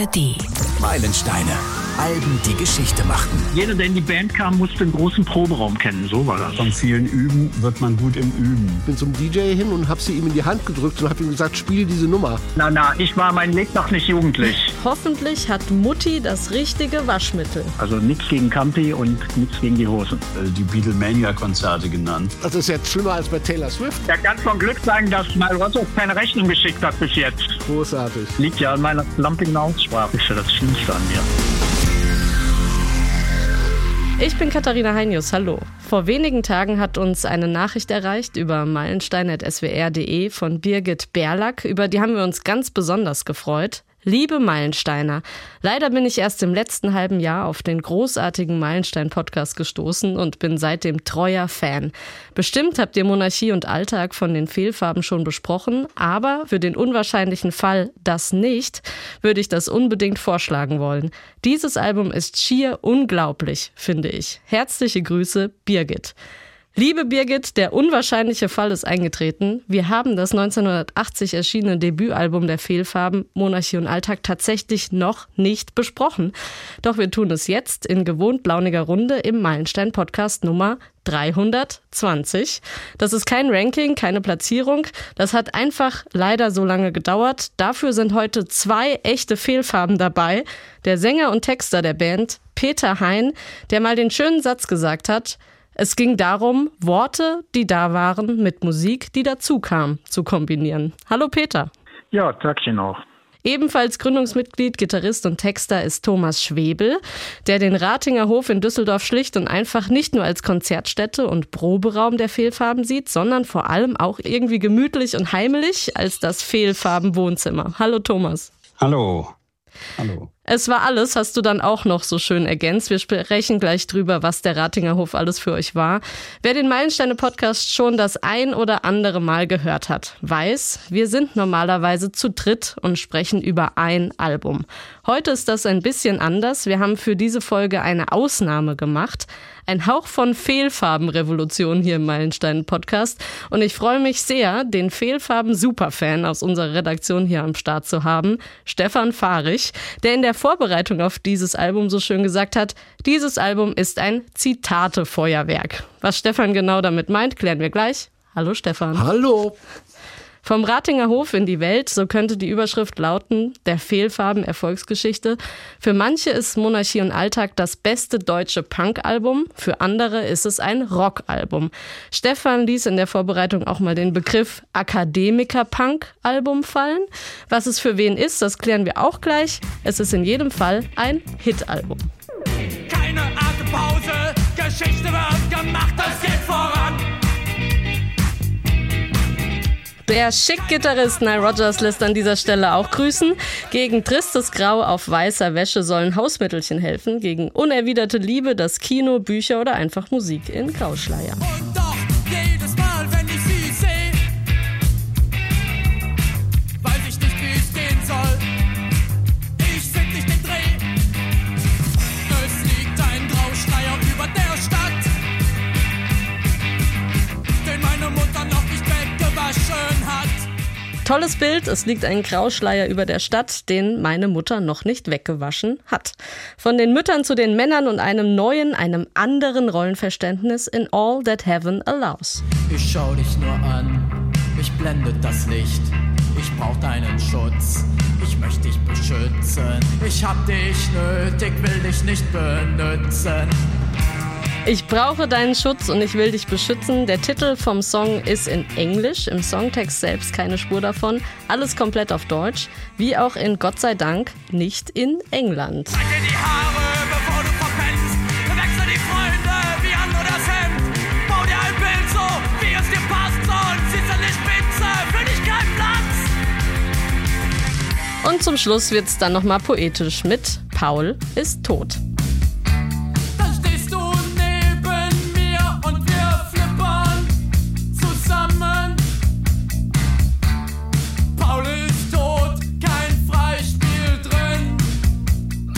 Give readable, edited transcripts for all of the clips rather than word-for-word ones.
ARD. Meilensteine. Alben, die Geschichte machten. Jeder, der in die Band kam, musste einen großen Proberaum kennen. So war das. Von vielen Üben wird man gut im Üben. Ich bin zum DJ hin und habe sie ihm in die Hand gedrückt und habe ihm gesagt, spiel diese Nummer. Na, ich war mein Lebtag nicht jugendlich. Hoffentlich hat Mutti das richtige Waschmittel. Also nichts gegen Campi und nichts gegen die Hosen. Die Beatlemania-Konzerte genannt. Das ist jetzt schlimmer als bei Taylor Swift. Er kann von Glück sagen, dass Nile Rodgers keine Rechnung geschickt hat bis jetzt. Großartig. Liegt ja an meiner lampigen Aussprache. Ist ja das Schlimmste an mir. Ich bin Katharina Heinius, hallo. Vor wenigen Tagen hat uns eine Nachricht erreicht über meilensteine@swr.de von Birgit Berlack. Über die haben wir uns ganz besonders gefreut. Liebe Meilensteiner, leider bin ich erst im letzten halben Jahr auf den großartigen Meilenstein-Podcast gestoßen und bin seitdem treuer Fan. Bestimmt habt ihr Monarchie und Alltag von den Fehlfarben schon besprochen, aber für den unwahrscheinlichen Fall, das nicht, würde ich das unbedingt vorschlagen wollen. Dieses Album ist schier unglaublich, finde ich. Herzliche Grüße, Birgit. Liebe Birgit, der unwahrscheinliche Fall ist eingetreten. Wir haben das 1980 erschienene Debütalbum der Fehlfarben Monarchie und Alltag tatsächlich noch nicht besprochen. Doch wir tun es jetzt in gewohnt launiger Runde im Meilenstein-Podcast Nummer 320. Das ist kein Ranking, keine Platzierung. Das hat einfach leider so lange gedauert. Dafür sind heute 2 echte Fehlfarben dabei. Der Sänger und Texter der Band, Peter Hein, der mal den schönen Satz gesagt hat: Es ging darum, Worte, die da waren, mit Musik, die dazu kam, zu kombinieren. Hallo Peter. Ja, Tagchen auch. Ebenfalls Gründungsmitglied, Gitarrist und Texter ist Thomas Schwebel, der den Ratinger Hof in Düsseldorf schlicht und einfach nicht nur als Konzertstätte und Proberaum der Fehlfarben sieht, sondern vor allem auch irgendwie gemütlich und heimelig als das Fehlfarben-Wohnzimmer. Hallo Thomas. Hallo. Hallo. Es war alles, hast du dann auch noch so schön ergänzt. Wir sprechen gleich drüber, was der Ratinger Hof alles für euch war. Wer den Meilensteine-Podcast schon das ein oder andere Mal gehört hat, weiß, wir sind normalerweise zu dritt und sprechen über ein Album. Heute ist das ein bisschen anders. Wir haben für diese Folge eine Ausnahme gemacht. Ein Hauch von Fehlfarben-Revolution hier im Meilensteine-Podcast. Und ich freue mich sehr, den Fehlfarben-Superfan aus unserer Redaktion hier am Start zu haben, Stefan Fahrich, der in der Vorbereitung auf dieses Album so schön gesagt hat, dieses Album ist ein Zitate-Feuerwerk. Was Stefan genau damit meint, klären wir gleich. Hallo Stefan. Hallo. Vom Ratinger Hof in die Welt, so könnte die Überschrift lauten, der Fehlfarben-Erfolgsgeschichte. Für manche ist Monarchie und Alltag das beste deutsche Punk-Album, für andere ist es ein Rock-Album. Stefan ließ in der Vorbereitung auch mal den Begriff Akademiker-Punk-Album fallen. Was es für wen ist, das klären wir auch gleich. Es ist in jedem Fall ein Hit-Album. Keine Atempause, Geschichte wird gemacht, das geht voran. Der Schick-Gitarrist Nile Rodgers lässt an dieser Stelle auch grüßen. Gegen tristes Grau auf weißer Wäsche sollen Hausmittelchen helfen. Gegen unerwiderte Liebe, das Kino, Bücher oder einfach Musik in Grauschleier. Und doch jedes Mal, wenn ich sie sehe, weiß ich nicht, wie es gehen soll. Ich find nicht den Dreh. Es liegt ein Grauschleier über der Stadt, den meine Mutter noch nicht weggewaschen hat. Tolles Bild, es liegt ein Grauschleier über der Stadt, den meine Mutter noch nicht weggewaschen hat. Von den Müttern zu den Männern und einem neuen, einem anderen Rollenverständnis in All That Heaven Allows. Ich schau dich nur an, mich blendet das Licht. Ich brauch deinen Schutz, ich möchte dich beschützen. Ich hab dich nötig, will dich nicht benutzen. Ich brauche deinen Schutz und ich will dich beschützen. Der Titel vom Song ist in Englisch, im Songtext selbst keine Spur davon. Alles komplett auf Deutsch, wie auch in Gott sei Dank nicht in England. Zeig dir die Haare, bevor du verpennst. Wechsel die Freunde wie an nur das Hemd. Bau dir ein Bild so, wie es dir passt. Sonst siehst du nicht Spitze, für dich kein Platz. Und zum Schluss wird's dann nochmal poetisch mit Paul ist tot.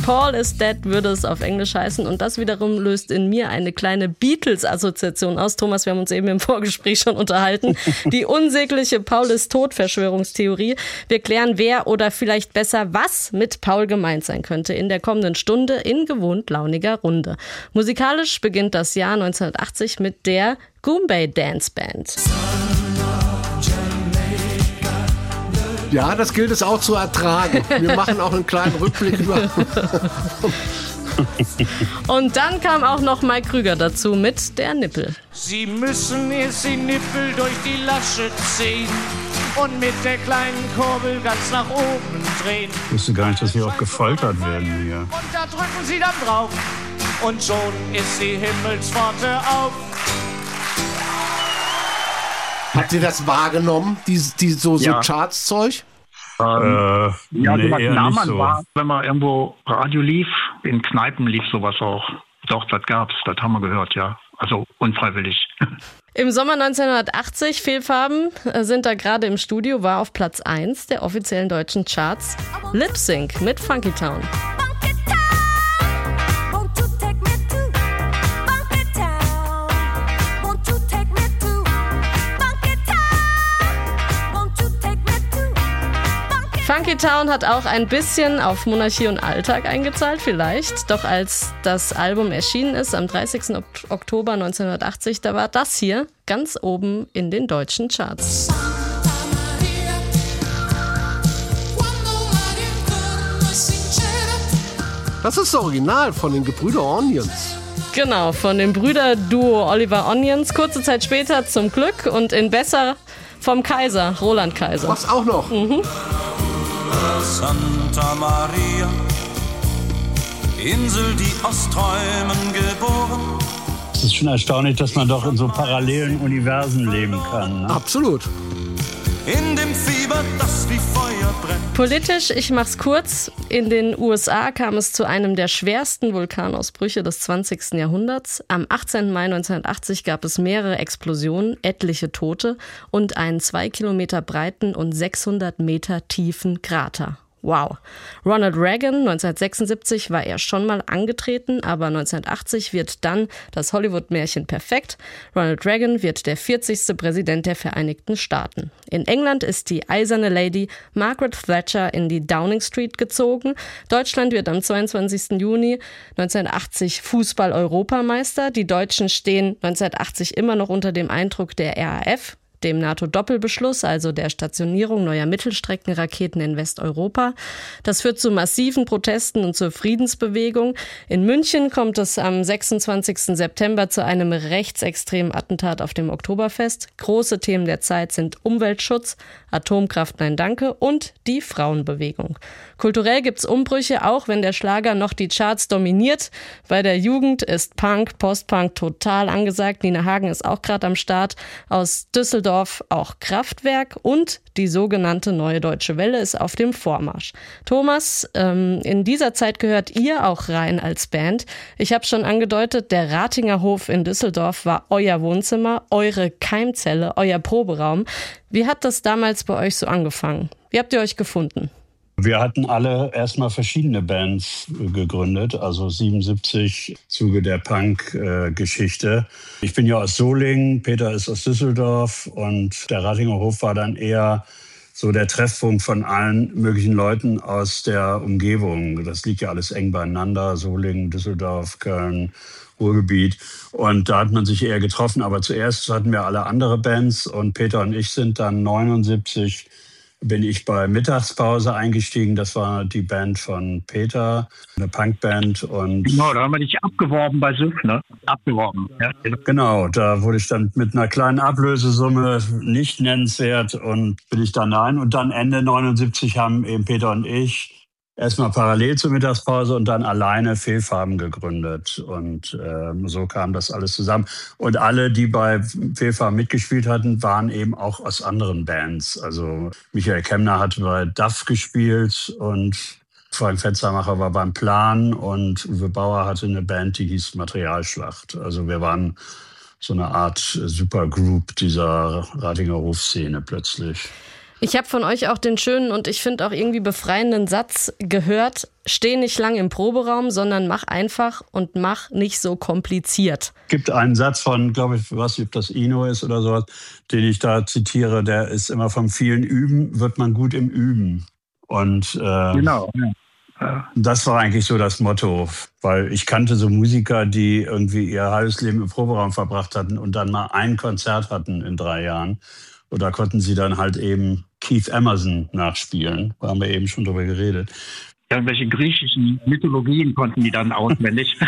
Paul is Dead würde es auf Englisch heißen und das wiederum löst in mir eine kleine Beatles-Assoziation aus. Thomas, wir haben uns eben im Vorgespräch schon unterhalten. Die unsägliche Paul ist tot-Verschwörungstheorie. Wir klären, wer oder vielleicht besser was mit Paul gemeint sein könnte in der kommenden Stunde in gewohnt launiger Runde. Musikalisch beginnt das Jahr 1980 mit der Goombay Dance Band. Ja, das gilt es auch zu ertragen. Wir machen auch einen kleinen Rückblick über. Und dann kam auch noch Mike Krüger dazu mit der Nippel. Sie müssen erst die Nippel durch die Lasche ziehen und mit der kleinen Kurbel ganz nach oben drehen. Ich wusste gar nicht, dass sie auch gefoltert werden hier. Und da drücken Sie dann drauf und schon ist die Himmelspforte auf. Habt ihr das wahrgenommen, so Charts-Zeug? Ja, nee, sowas eher nahm nicht man so. wahr, wenn man irgendwo Radio lief, in Kneipen lief sowas auch. Doch, das gab's, das haben wir gehört, ja. Also unfreiwillig. Im Sommer 1980, Fehlfarben sind da gerade im Studio, war auf Platz 1 der offiziellen deutschen Charts Lip Sync mit Funky Town. Funky Town hat auch ein bisschen auf Monarchie und Alltag eingezahlt, vielleicht. Doch als das Album erschienen ist, am 30. Oktober 1980, da war das hier ganz oben in den deutschen Charts. Das ist das Original von den Gebrüder Onions. Genau, von dem Brüderduo Oliver Onions. Kurze Zeit später zum Glück und in besser vom Kaiser, Roland Kaiser. Was auch noch? Santa Maria, Insel, die aus Träumen geboren. Es ist schon erstaunlich, dass man doch in so parallelen Universen leben kann. Ne? Absolut. In dem Fieber, das wie Feuer brennt. Politisch, ich mach's kurz, in den USA kam es zu einem der schwersten Vulkanausbrüche des 20. Jahrhunderts. Am 18. Mai 1980 gab es mehrere Explosionen, etliche Tote und einen 2 Kilometer breiten und 600 Meter tiefen Krater. Wow. Ronald Reagan, 1976 war er schon mal angetreten, aber 1980 wird dann das Hollywood-Märchen perfekt. Ronald Reagan wird der 40. Präsident der Vereinigten Staaten. In England ist die eiserne Lady Margaret Thatcher in die Downing Street gezogen. Deutschland wird am 22. Juni 1980 Fußball-Europameister. Die Deutschen stehen 1980 immer noch unter dem Eindruck der RAF, dem NATO-Doppelbeschluss, also der Stationierung neuer Mittelstreckenraketen in Westeuropa. Das führt zu massiven Protesten und zur Friedensbewegung. In München kommt es am 26. September zu einem rechtsextremen Attentat auf dem Oktoberfest. Große Themen der Zeit sind Umweltschutz, Atomkraft nein danke und die Frauenbewegung. Kulturell gibt's Umbrüche, auch wenn der Schlager noch die Charts dominiert. Bei der Jugend ist Punk, Postpunk total angesagt. Nina Hagen ist auch gerade am Start. Aus Düsseldorf auch Kraftwerk und die sogenannte Neue Deutsche Welle ist auf dem Vormarsch. Thomas, in dieser Zeit gehört ihr auch rein als Band. Ich habe schon angedeutet, der Ratinger Hof in Düsseldorf war euer Wohnzimmer, eure Keimzelle, euer Proberaum. Wie hat das damals bei euch so angefangen? Wie habt ihr euch gefunden? Wir hatten alle erstmal verschiedene Bands gegründet, also 77 im Zuge der Punk-Geschichte. Ich bin ja aus Solingen, Peter ist aus Düsseldorf und der Ratinger Hof war dann eher so der Treffpunkt von allen möglichen Leuten aus der Umgebung. Das liegt ja alles eng beieinander, Solingen, Düsseldorf, Köln, Ruhrgebiet. Und da hat man sich eher getroffen. Aber zuerst hatten wir alle andere Bands und Peter und ich sind dann 79 bin ich bei Mittagspause eingestiegen. Das war die Band von Peter, eine Punkband. Und Genau, da haben wir dich abgeworben bei SÜFF, ne? Abgeworben, ja. genau, da wurde ich dann mit einer kleinen Ablösesumme nicht nennenswert und bin ich dann rein. Und dann Ende 79 haben eben Peter und ich erstmal parallel zur Mittagspause und dann alleine Fehlfarben gegründet. Und so kam das alles zusammen. Und alle, die bei Fehlfarben mitgespielt hatten, waren eben auch aus anderen Bands. Also Michael Kemmner hat bei DAF gespielt und Frank Fetzermacher war beim Plan und Uwe Bauer hatte eine Band, die hieß Materialschlacht. Also wir waren so eine Art Supergroup dieser Ratinger Hofszene plötzlich. Ich habe von euch auch den schönen und ich finde auch irgendwie befreienden Satz gehört: Steh nicht lang im Proberaum, sondern mach einfach und mach nicht so kompliziert. Es gibt einen Satz von, glaube ich, weiß nicht, ob das Eno ist oder sowas, den ich da zitiere, der ist immer: vom vielen Üben wird man gut im Üben. Und Genau. das war eigentlich so das Motto, weil ich kannte so Musiker, die irgendwie ihr halbes Leben im Proberaum verbracht hatten und dann mal ein Konzert hatten in 3 Jahren. Und da konnten sie dann halt eben Keith Emerson nachspielen. Da haben wir eben schon drüber geredet. Irgendwelche griechischen Mythologien konnten die dann auswendig.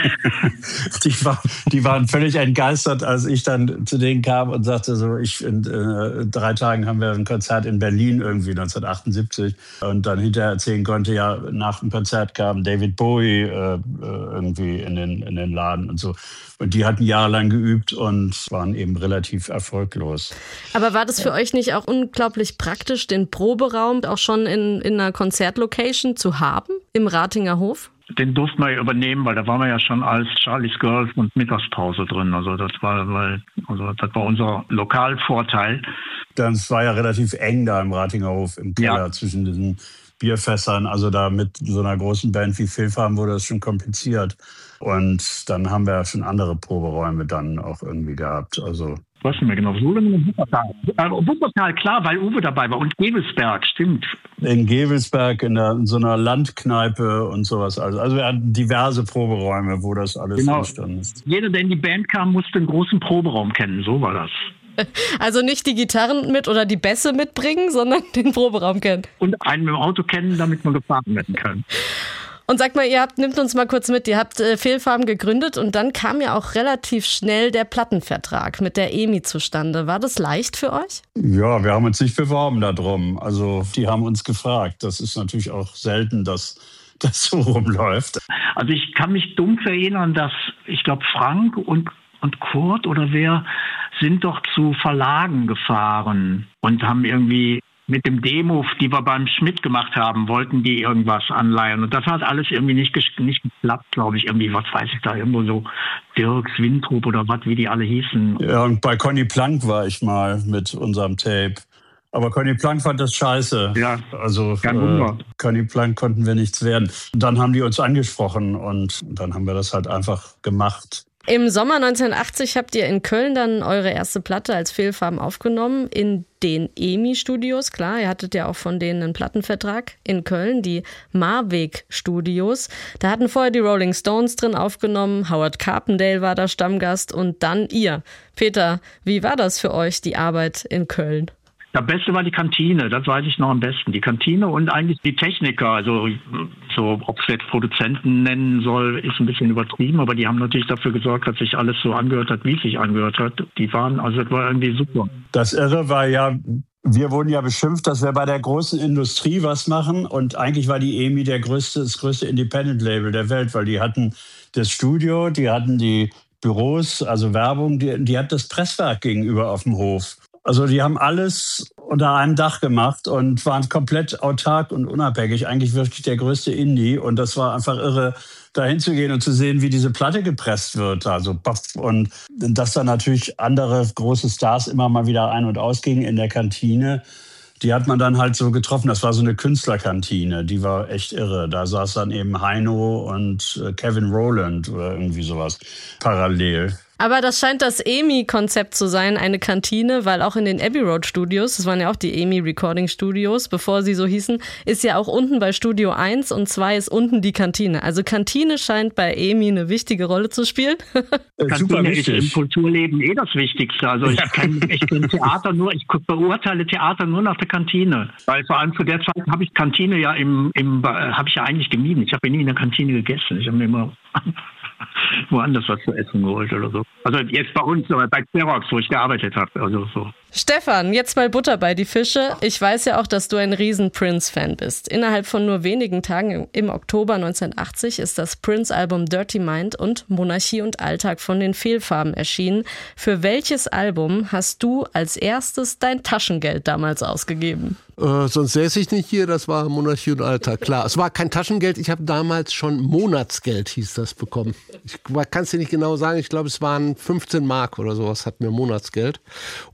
Die waren völlig entgeistert, als ich dann zu denen kam und sagte so, in 3 Tagen haben wir ein Konzert in Berlin irgendwie 1978. Und dann hinterher erzählen konnte, ja, nach dem Konzert kam David Bowie irgendwie in den Laden und so. Und die hatten jahrelang geübt und waren eben relativ erfolglos. Aber war das für euch nicht auch unglaublich praktisch, den Proberaum auch schon in einer Konzertlocation zu haben, im Ratinger Hof? Den durften wir übernehmen, weil da waren wir ja schon als Charlie's Girls und Mittagspause drin. Also das war unser Lokalvorteil. Das war ja relativ eng da im Ratinger Hof, im Keller, zwischen diesen Bierfässern. Also da mit so einer großen Band wie Fehlfarben wurde das schon kompliziert. Und dann haben wir ja schon andere Proberäume dann auch irgendwie gehabt. Also was nicht mehr genau. Solingen und Wuppertal. Wuppertal, klar, weil Uwe dabei war. Und Gevelsberg, stimmt. In Gevelsberg, in so einer Landkneipe und sowas. Also wir hatten diverse Proberäume, wo das alles entstanden ist. Jeder, der in die Band kam, musste einen großen Proberaum kennen. So war das. Also nicht die Gitarren mit oder die Bässe mitbringen, sondern den Proberaum kennen. Und einen mit dem Auto kennen, damit man gefahren werden kann. Und sag mal, nimmt uns mal kurz mit, ihr habt Fehlfarben gegründet und dann kam ja auch relativ schnell der Plattenvertrag mit der EMI zustande. War das leicht für euch? Ja, wir haben uns nicht beworben darum. Also die haben uns gefragt. Das ist natürlich auch selten, dass das so rumläuft. Also ich kann mich dumpf erinnern, dass, ich glaube, Frank und Kurt oder wer sind doch zu Verlagen gefahren und haben irgendwie mit dem Demo, die wir beim Schmidt gemacht haben, wollten die irgendwas anleihen. Und das hat alles irgendwie nicht geklappt, glaube ich. Irgendwie, was weiß ich da, irgendwo so Dirks, Wintrup oder was, wie die alle hießen. Ja, und bei Conny Plank war ich mal mit unserem Tape. Aber Conny Plank fand das scheiße. Ja, also Conny Plank konnten wir nichts werden. Und dann haben die uns angesprochen und dann haben wir das halt einfach gemacht. Im Sommer 1980 habt ihr in Köln dann eure erste Platte als Fehlfarben aufgenommen, in den EMI-Studios. Klar, ihr hattet ja auch von denen einen Plattenvertrag in Köln, die Marweg-Studios. Da hatten vorher die Rolling Stones drin aufgenommen, Howard Carpendale war da Stammgast und dann ihr. Peter, wie war das für euch, die Arbeit in Köln? Das Beste war die Kantine, das weiß ich noch am besten. Die Kantine und eigentlich die Techniker, also so, ob es jetzt Produzenten nennen soll, ist ein bisschen übertrieben, aber die haben natürlich dafür gesorgt, dass sich alles so angehört hat, wie es sich angehört hat. Das war irgendwie super. Das Irre war ja, wir wurden ja beschimpft, dass wir bei der großen Industrie was machen und eigentlich war die EMI das größte Independent-Label der Welt, weil die hatten das Studio, die hatten die Büros, also Werbung, die hat das Presswerk gegenüber auf dem Hof. Also die haben alles unter einem Dach gemacht und waren komplett autark und unabhängig. Eigentlich wirklich der größte Indie. Und das war einfach irre, da hinzugehen und zu sehen, wie diese Platte gepresst wird. Also und dass da natürlich andere große Stars immer mal wieder ein- und ausgingen in der Kantine. Die hat man dann halt so getroffen. Das war so eine Künstlerkantine. Die war echt irre. Da saß dann eben Heino und Kevin Rowland oder irgendwie sowas parallel. Aber das scheint das EMI-Konzept zu sein, eine Kantine, weil auch in den Abbey Road Studios, das waren ja auch die EMI Recording Studios, bevor sie so hießen, ist ja auch unten bei Studio 1 und 2 ist unten die Kantine. Also Kantine scheint bei EMI eine wichtige Rolle zu spielen. Super wichtig. Ist im Kulturleben das Wichtigste. Also ich beurteile Theater nur nach der Kantine. Weil vor allem zu der Zeit habe ich Kantine ja habe ich ja eigentlich gemieden. Ich habe ja nie in der Kantine gegessen. Ich habe mir immer woanders was zu essen geholt oder so. Also jetzt bei uns, bei Xerox, wo ich gearbeitet habe. Also so. Stefan, jetzt mal Butter bei die Fische. Ich weiß ja auch, dass du ein riesen Prince-Fan bist. Innerhalb von nur wenigen Tagen im Oktober 1980 ist das Prince-Album Dirty Mind und Monarchie und Alltag von den Fehlfarben erschienen. Für welches Album hast du als erstes dein Taschengeld damals ausgegeben? Sonst säße ich nicht hier, das war Monarchie und Alltag, klar. Es war kein Taschengeld, ich habe damals schon Monatsgeld, hieß das, bekommen. Ich kann es dir nicht genau sagen, ich glaube, es waren 15 Mark oder sowas, hatten wir Monatsgeld. Und das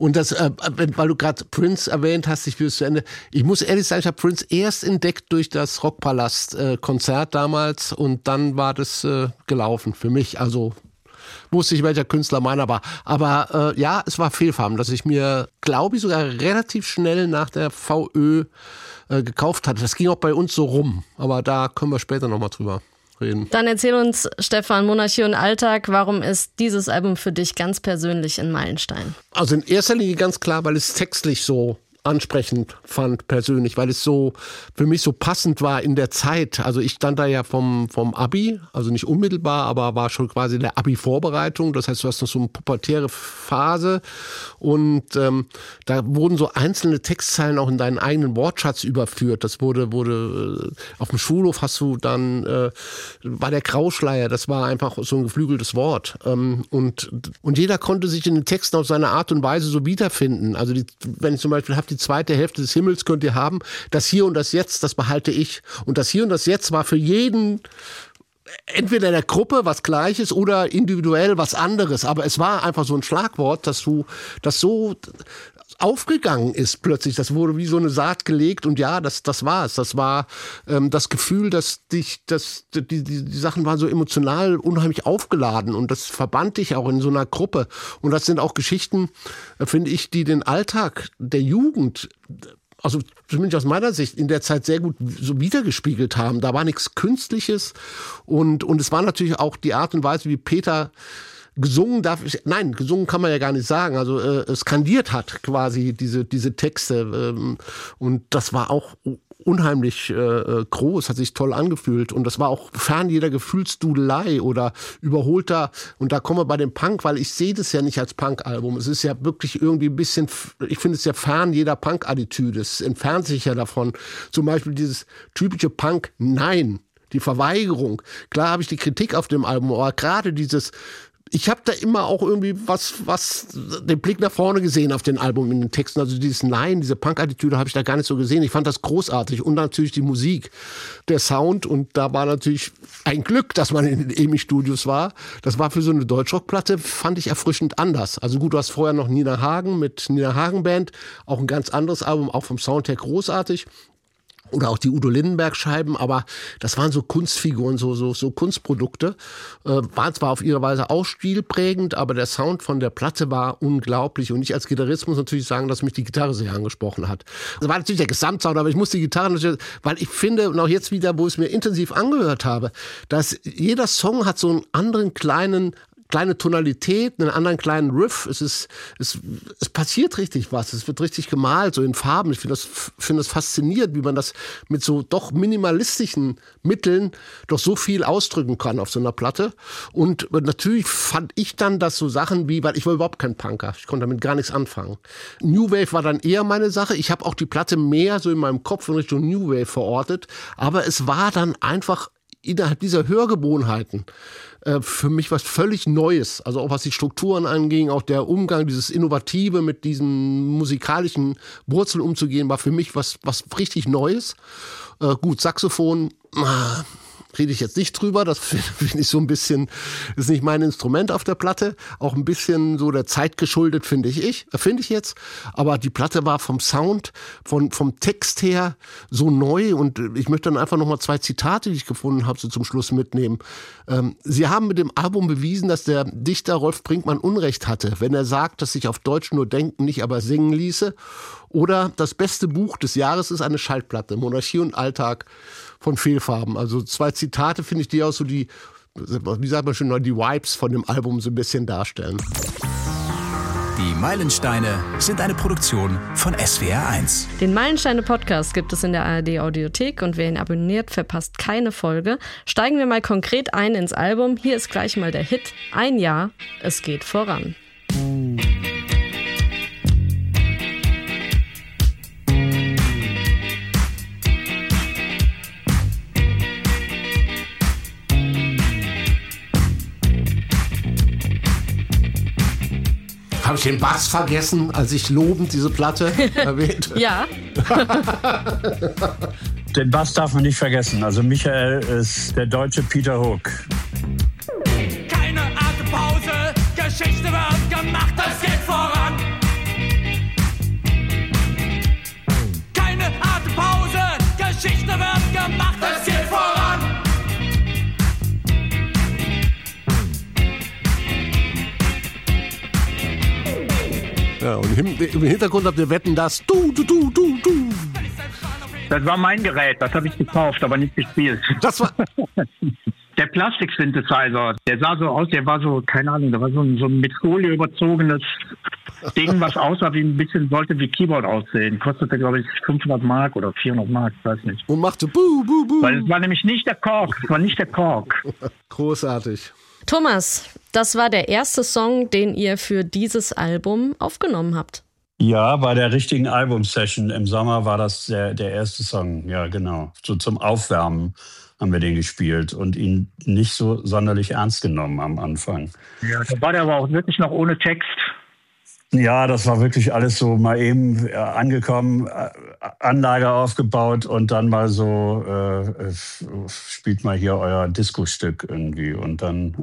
Weil du gerade Prince erwähnt hast, ich will es zu Ende. Ich muss ehrlich sagen, ich habe Prince erst entdeckt durch das Rockpalast-Konzert damals und dann war das gelaufen für mich. Also wusste ich, welcher Künstler meiner war. Aber ja, es war Fehlfarben, dass ich mir, glaube ich, sogar relativ schnell nach der VÖ gekauft hatte. Das ging auch bei uns so rum. Aber da können wir später nochmal drüber reden. Dann erzähl uns, Stefan, Monarchie und Alltag, warum ist dieses Album für dich ganz persönlich ein Meilenstein? Also in erster Linie ganz klar, weil es textlich so ansprechend fand persönlich, weil es so für mich so passend war in der Zeit. Also ich stand da ja vom Abi, also nicht unmittelbar, aber war schon quasi in der Abi-Vorbereitung. Das heißt, du hast noch so eine pubertäre Phase und da wurden so einzelne Textzeilen auch in deinen eigenen Wortschatz überführt. Das wurde auf dem Schulhof hast du dann war der Grauschleier, das war einfach so ein geflügeltes Wort. Und jeder konnte sich in den Texten auf seine Art und Weise so wiederfinden. Also wenn ich zum Beispiel habe, die zweite Hälfte des Himmels könnt ihr haben, das Hier und das Jetzt, das behalte ich. Und das Hier und das Jetzt war für jeden entweder in der Gruppe was Gleiches oder individuell was anderes. Aber es war einfach so ein Schlagwort, das so aufgegangen ist plötzlich. Das wurde wie so eine Saat gelegt und ja, das war es. Das war das Gefühl, dass die Sachen waren so emotional unheimlich aufgeladen und das verband dich auch in so einer Gruppe. Und das sind auch Geschichten, finde ich, die den Alltag der Jugend, also zumindest aus meiner Sicht, in der Zeit sehr gut so wiedergespiegelt haben. Da war nichts Künstliches und es war natürlich auch die Art und Weise, wie Peter gesungen kann man ja gar nicht sagen, also skandiert hat quasi diese Texte und das war auch unheimlich groß, hat sich toll angefühlt und das war auch fern jeder Gefühlsdudelei oder überholter, und da kommen wir bei dem Punk, weil ich sehe das ja nicht als Punk-Album, es ist ja wirklich irgendwie ein bisschen, ich finde es ja fern jeder Punk-Attitüde, es entfernt sich ja davon, zum Beispiel dieses typische Punk, nein, die Verweigerung, klar habe ich die Kritik auf dem Album, aber gerade dieses, ich habe da immer auch irgendwie was den Blick nach vorne gesehen auf den Album in den Texten. Also dieses Nein, diese Punk-Attitüde habe ich da gar nicht so gesehen. Ich fand das großartig. Und natürlich die Musik, der Sound. Und da war natürlich ein Glück, dass man in den EMI-Studios war. Das war für so eine Deutschrock-Platte, fand ich erfrischend anders. Also gut, du hast vorher noch Nina Hagen mit Nina Hagen Band. Auch ein ganz anderes Album, auch vom Sound her großartig. Oder auch die Udo Lindenberg-Scheiben, aber das waren so Kunstfiguren, so Kunstprodukte. Waren zwar auf ihre Weise auch stilprägend, aber der Sound von der Platte war unglaublich. Und ich als Gitarrist muss natürlich sagen, dass mich die Gitarre sehr angesprochen hat. Das war natürlich der Gesamtsound, aber ich muss die Gitarre natürlich, weil ich finde, und auch jetzt wieder, wo ich es mir intensiv angehört habe, dass jeder Song hat so einen anderen kleine Tonalität, einen anderen kleinen Riff. Es passiert richtig was. Es wird richtig gemalt, so in Farben. Ich finde das faszinierend, wie man das mit so doch minimalistischen Mitteln doch so viel ausdrücken kann auf so einer Platte. Und natürlich fand ich dann, dass so Sachen wie, weil ich war überhaupt kein Punker. Ich konnte damit gar nichts anfangen. New Wave war dann eher meine Sache. Ich habe auch die Platte mehr so in meinem Kopf in Richtung New Wave verortet. Aber es war dann einfach innerhalb dieser Hörgewohnheiten für mich was völlig Neues. Also auch was die Strukturen anging, auch der Umgang, dieses Innovative mit diesen musikalischen Wurzeln umzugehen, war für mich was richtig Neues. Gut, Saxophon, rede ich jetzt nicht drüber, das finde ich so ein bisschen, ist nicht mein Instrument auf der Platte, auch ein bisschen so der Zeit geschuldet, finde ich jetzt, aber die Platte war vom Sound, vom Text her so neu und ich möchte dann einfach nochmal 2 Zitate, die ich gefunden habe, so zum Schluss mitnehmen. Sie haben mit dem Album bewiesen, dass der Dichter Rolf Brinkmann Unrecht hatte, wenn er sagt, dass sich auf Deutsch nur denken, nicht aber singen ließe. Oder das beste Buch des Jahres ist eine Schallplatte, Monarchie und Alltag von Fehlfarben. Also 2 Zitate, finde ich, die auch so die, wie sagt man schon, die Vibes von dem Album so ein bisschen darstellen. Die Meilensteine sind eine Produktion von SWR1. Den Meilensteine-Podcast gibt es in der ARD-Audiothek und wer ihn abonniert, verpasst keine Folge. Steigen wir mal konkret ein ins Album. Hier ist gleich mal der Hit. Ein Jahr, es geht voran. Habe ich den Bass vergessen, als ich lobend diese Platte erwähnte? Ja. Den Bass darf man nicht vergessen. Also Michael ist der deutsche Peter Hook. Keine Atempause, Geschichte wird gemacht, es geht voran. Im Hintergrund habt ihr Wetten, das du. Das war mein Gerät, das habe ich gekauft, aber nicht gespielt. Das war... Der Plastik-Synthesizer, der sah so aus, der war so, keine Ahnung, da war so ein mit Folie überzogenes Ding, was aussah wie ein bisschen, sollte wie Keyboard aussehen. Kostete, glaube ich, 500 Mark oder 400 Mark, ich weiß nicht. Und machte buh. Weil es war nämlich nicht der Kork, Großartig. Thomas, das war der erste Song, den ihr für dieses Album aufgenommen habt. Ja, bei der richtigen Album-Session im Sommer war das der erste Song, ja genau. So zum Aufwärmen haben wir den gespielt und ihn nicht so sonderlich ernst genommen am Anfang. Ja, da war der aber auch wirklich noch ohne Text. Ja, das war wirklich alles so mal eben angekommen, Anlage aufgebaut und dann mal so, spielt mal hier euer Disco-Stück irgendwie und dann...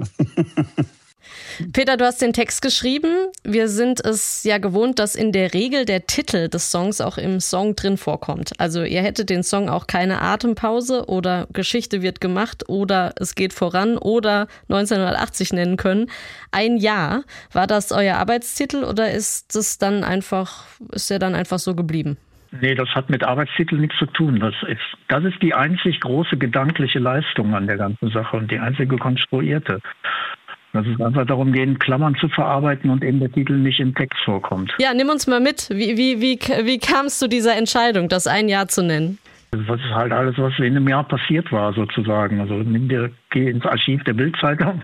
Peter, du hast den Text geschrieben. Wir sind es ja gewohnt, dass in der Regel der Titel des Songs auch im Song drin vorkommt. Also ihr hättet den Song auch keine Atempause oder Geschichte wird gemacht oder es geht voran oder 1980 nennen können. Ein Jahr, war das euer Arbeitstitel oder ist der dann einfach so geblieben? Nee, das hat mit Arbeitstitel nichts zu tun. Das ist die einzig große gedankliche Leistung an der ganzen Sache und die einzige konstruierte. Dass es einfach darum geht, Klammern zu verarbeiten und eben der Titel nicht im Text vorkommt. Ja, nimm uns mal mit. Wie kam es zu dieser Entscheidung, das ein Jahr zu nennen? Das ist halt alles, was in einem Jahr passiert war, sozusagen. Also geh ins Archiv der Bild-Zeitung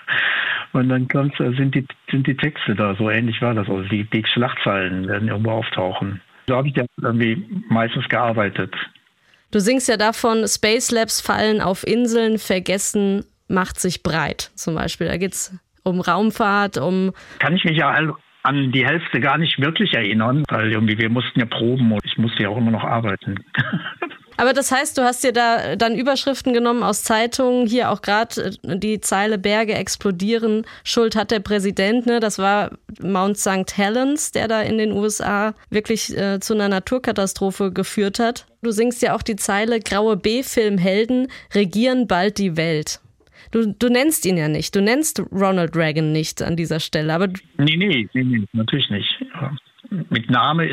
und dann sind die Texte da. So ähnlich war das. Also die Schlagzeilen werden irgendwo auftauchen. So habe ich ja irgendwie meistens gearbeitet. Du singst ja davon, Space Labs fallen auf Inseln, vergessen macht sich breit, zum Beispiel. Da geht es um Raumfahrt, Kann ich mich ja an die Hälfte gar nicht wirklich erinnern, weil irgendwie wir mussten ja proben und ich musste ja auch immer noch arbeiten. Aber das heißt, du hast dir da dann Überschriften genommen aus Zeitungen, hier auch gerade die Zeile Berge explodieren, Schuld hat der Präsident, ne? Das war Mount St. Helens, der da in den USA wirklich zu einer Naturkatastrophe geführt hat. Du singst ja auch die Zeile, graue B-Filmhelden regieren bald die Welt. Du nennst ihn ja nicht. Du nennst Ronald Reagan nicht an dieser Stelle. Aber Nee, natürlich nicht. Mit Name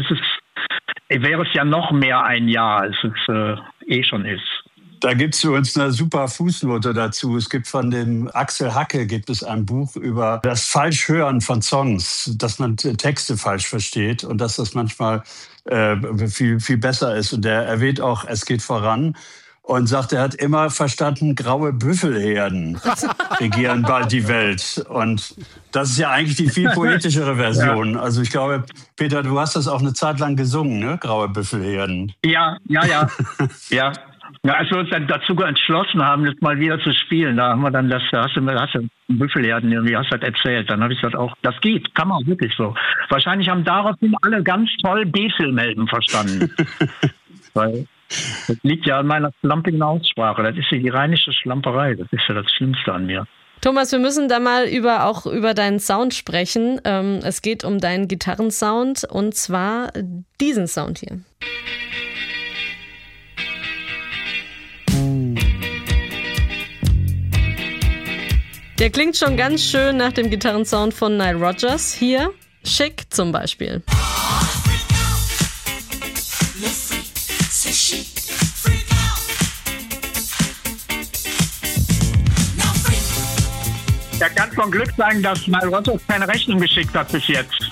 wäre es ja noch mehr ein Jahr, als es schon ist. Da gibt es für uns eine super Fußnote dazu. Es gibt von dem Axel Hacke ein Buch über das Falschhören von Songs, dass man Texte falsch versteht und dass das manchmal viel, viel besser ist. Und der erwähnt auch, es geht voran. Und sagt, er hat immer verstanden, graue Büffelherden regieren bald die Welt. Und das ist ja eigentlich die viel poetischere Version. Ja. Also ich glaube, Peter, du hast das auch eine Zeit lang gesungen, ne? Graue Büffelherden. Ja. Ja, als wir uns dann dazu entschlossen haben, das mal wieder zu spielen, da haben wir dann hast du Büffelherden irgendwie, hast du das erzählt. Dann habe ich gesagt, auch das geht, kann man auch wirklich so. Wahrscheinlich haben daraufhin alle ganz toll B-Filmhelden verstanden. Weil das liegt ja an meiner schlampigen Aussprache. Das ist ja die rheinische Schlamperei. Das ist ja das Schlimmste an mir. Thomas, wir müssen da mal über deinen Sound sprechen. Es geht um deinen Gitarrensound und zwar diesen Sound hier. Der klingt schon ganz schön nach dem Gitarrensound von Nile Rodgers. Hier, Chic zum Beispiel. Er kann von Glück sagen, dass Nile Rodgers keine Rechnung geschickt hat bis jetzt.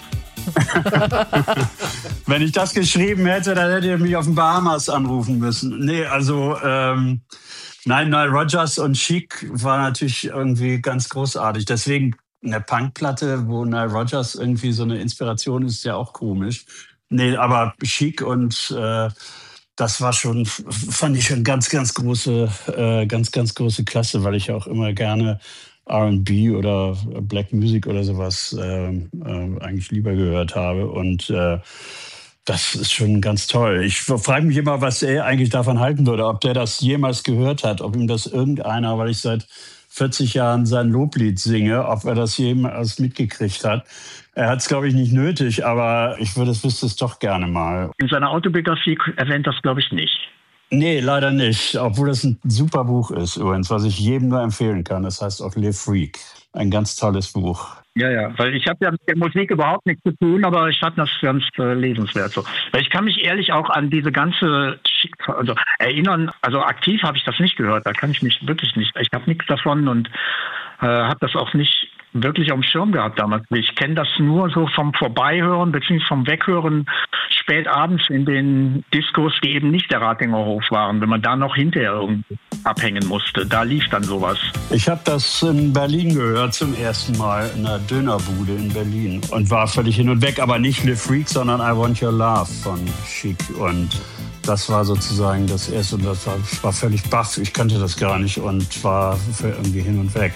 Wenn ich das geschrieben hätte, dann hätte er mich auf den Bahamas anrufen müssen. Nee, also nein, Nile Rodgers und Chic war natürlich irgendwie ganz großartig. Deswegen eine Punkplatte, wo Nile Rodgers irgendwie so eine Inspiration ist, ja auch komisch. Nee, aber Chic und das war schon, fand ich schon ganz große Klasse, weil ich auch immer gerne R&B oder Black Music oder sowas eigentlich lieber gehört habe. Und das ist schon ganz toll. Ich frage mich immer, was er eigentlich davon halten würde, ob der das jemals gehört hat, ob ihm das irgendeiner, weil ich seit 40 Jahren sein Loblied singe, ob er das jemals mitgekriegt hat. Er hat es, glaube ich, nicht nötig, aber ich wüsste es doch gerne mal. In seiner Autobiografie erwähnt das, glaube ich, nicht. Nee, leider nicht. Obwohl das ein super Buch ist übrigens, was ich jedem nur empfehlen kann. Das heißt auch Le Freak. Ein ganz tolles Buch. Ja, weil ich habe ja mit der Musik überhaupt nichts zu tun, aber ich fand das ganz lesenswert so. Weil ich kann mich ehrlich auch an diese ganze erinnern, also aktiv habe ich das nicht gehört, da kann ich mich wirklich nicht, ich habe nichts davon und habe das auch nicht wirklich auf dem Schirm gehabt damals. Ich kenne das nur so vom Vorbeihören bzw. vom Weghören spät abends in den Diskos, die eben nicht der Ratinger Hof waren, wenn man da noch hinterher irgendwie abhängen musste. Da lief dann sowas. Ich habe das in Berlin gehört zum ersten Mal in einer Dönerbude in Berlin und war völlig hin und weg, aber nicht Le Freak, sondern I Want Your Love von Chic und das war sozusagen das erste und das war völlig baff. Ich kannte das gar nicht und war irgendwie hin und weg.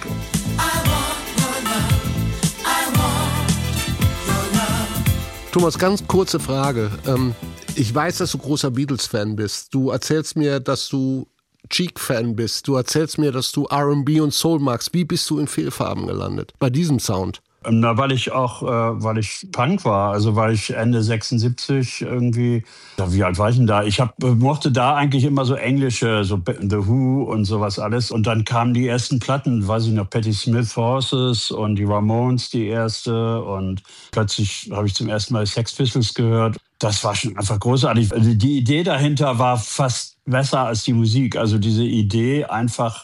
Thomas, ganz kurze Frage. Ich weiß, dass du großer Beatles-Fan bist. Du erzählst mir, dass du Cheek-Fan bist. Du erzählst mir, dass du R&B und Soul magst. Wie bist du in Fehlfarben gelandet bei diesem Sound? Na, weil ich Punk war, also weil ich Ende 76 irgendwie, wie alt war ich denn da? Ich mochte da eigentlich immer so englische, so The Who und sowas alles. Und dann kamen die ersten Platten, weiß ich noch, Patti Smith Horses und die Ramones, die erste. Und plötzlich habe ich zum ersten Mal Sex Pistols gehört. Das war schon einfach großartig. Also die Idee dahinter war fast besser als die Musik. Also diese Idee einfach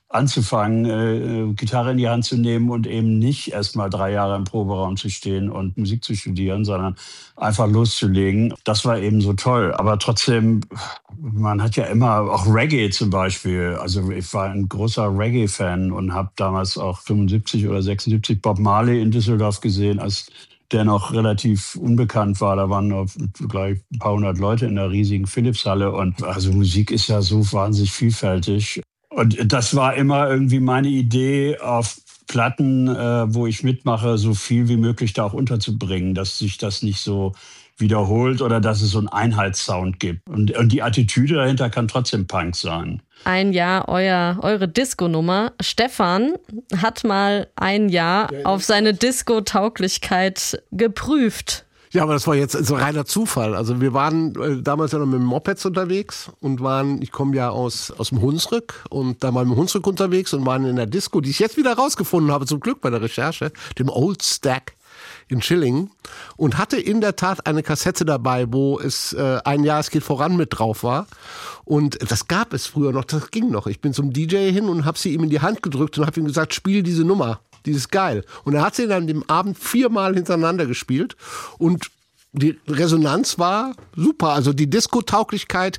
anzufangen, Gitarre in die Hand zu nehmen und eben nicht erst mal 3 Jahre im Proberaum zu stehen und Musik zu studieren, sondern einfach loszulegen. Das war eben so toll. Aber trotzdem, man hat ja immer, auch Reggae zum Beispiel, also ich war ein großer Reggae-Fan und habe damals auch 75 oder 76 Bob Marley in Düsseldorf gesehen, als der noch relativ unbekannt war. Da waren noch gleich ein paar hundert Leute in der riesigen Philipshalle. Und also Musik ist ja so wahnsinnig vielfältig. Und das war immer irgendwie meine Idee, auf Platten, wo ich mitmache, so viel wie möglich da auch unterzubringen, dass sich das nicht so wiederholt oder dass es so einen Einheitssound gibt. Und die Attitüde dahinter kann trotzdem Punk sein. Ein Jahr eure Disco-Nummer. Stefan hat mal ein Jahr auf seine Disco-Tauglichkeit geprüft. Ja, aber das war jetzt so reiner Zufall. Also wir waren damals ja noch mit Mopeds unterwegs und ich komme ja aus dem Hunsrück und da waren wir im Hunsrück unterwegs und waren in der Disco, die ich jetzt wieder rausgefunden habe, zum Glück bei der Recherche, dem Old Stack in Schilling und hatte in der Tat eine Kassette dabei, wo es ein Jahr es geht voran mit drauf war. Und das gab es früher noch, das ging noch. Ich bin zum DJ hin und habe sie ihm in die Hand gedrückt und habe ihm gesagt, spiel diese Nummer. Die ist geil. Und er hat sie dann dem Abend 4-mal hintereinander gespielt und die Resonanz war super. Also die Disco-Tauglichkeit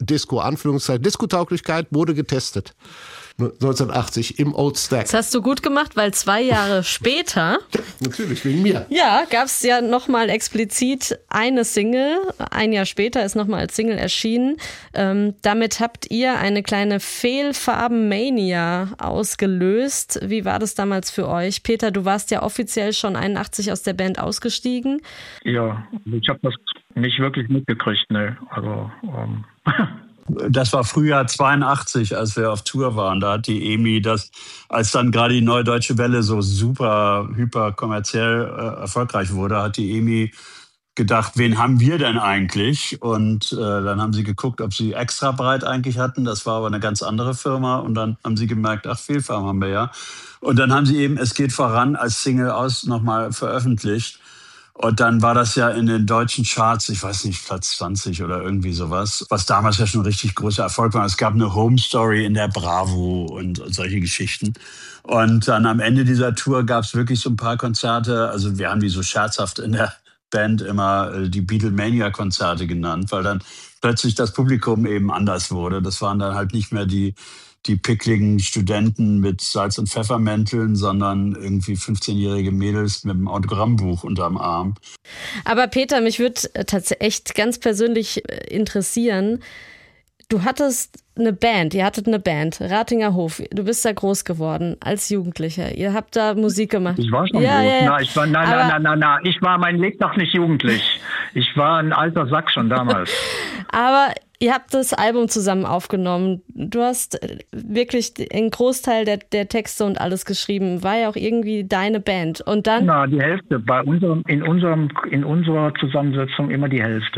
wurde getestet. 1980 im Old Stack. Das hast du gut gemacht, weil 2 Jahre später... Natürlich, wegen mir. Ja, gab es ja nochmal explizit eine Single. Ein Jahr später ist nochmal als Single erschienen. Damit habt ihr eine kleine Fehlfarben-Mania ausgelöst. Wie war das damals für euch? Peter, du warst ja offiziell schon 81 aus der Band ausgestiegen. Ja, ich habe das nicht wirklich mitgekriegt, ne. Also... Das war Frühjahr 82, als wir auf Tour waren. Da hat die EMI als dann gerade die Neue Deutsche Welle so super, hyper kommerziell erfolgreich wurde, hat die EMI gedacht, wen haben wir denn eigentlich? Und dann haben sie geguckt, ob sie Extra Breit eigentlich hatten. Das war aber eine ganz andere Firma. Und dann haben sie gemerkt, Fehlfarben haben wir ja. Und dann haben sie eben Es geht voran als Single nochmal veröffentlicht. Und dann war das ja in den deutschen Charts, ich weiß nicht, Platz 20 oder irgendwie sowas, was damals ja schon ein richtig großer Erfolg war. Es gab eine Home Story in der Bravo und solche Geschichten. Und dann am Ende dieser Tour gab es wirklich so ein paar Konzerte. Also wir haben die so scherzhaft in der Band immer die Beatlemania-Konzerte genannt, weil dann plötzlich das Publikum eben anders wurde. Das waren dann halt nicht mehr die pickligen Studenten mit Salz- und Pfeffermänteln, sondern irgendwie 15-jährige Mädels mit einem Autogrammbuch unterm Arm. Aber Peter, mich würde tatsächlich echt ganz persönlich interessieren, du hattest eine Band, Ratinger Hof, du bist da groß geworden als Jugendlicher, ihr habt da Musik gemacht. Ich war schon groß. Ja. Ich war mein Lebtag nicht jugendlich. Ich war ein alter Sack schon damals. Aber ihr habt das Album zusammen aufgenommen. Du hast wirklich einen Großteil der Texte und alles geschrieben. War ja auch irgendwie deine Band. Und dann? Die Hälfte. In unserer Zusammensetzung immer die Hälfte.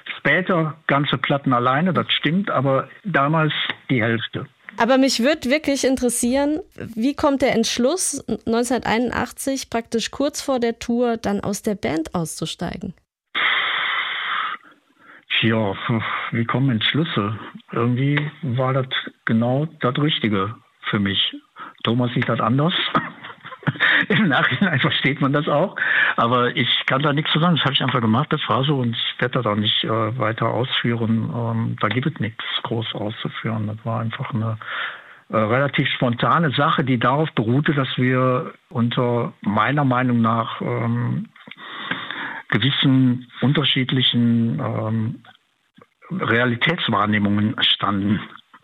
Später ganze Platten alleine, das stimmt, aber damals die Hälfte. Aber mich würde wirklich interessieren, wie kommt der Entschluss, 1981, praktisch kurz vor der Tour, dann aus der Band auszusteigen? Ja, wie kommen Entschlüsse? Irgendwie war das genau das Richtige für mich. Thomas sieht das anders. Im Nachhinein versteht man das auch. Aber ich kann da nichts zu sagen. Das habe ich einfach gemacht. Das war so und ich werde das auch nicht weiter ausführen. Da gibt es nichts groß auszuführen. Das war einfach eine relativ spontane Sache, die darauf beruhte, dass wir unter meiner Meinung nach gewissen unterschiedlichen Realitätswahrnehmungen standen.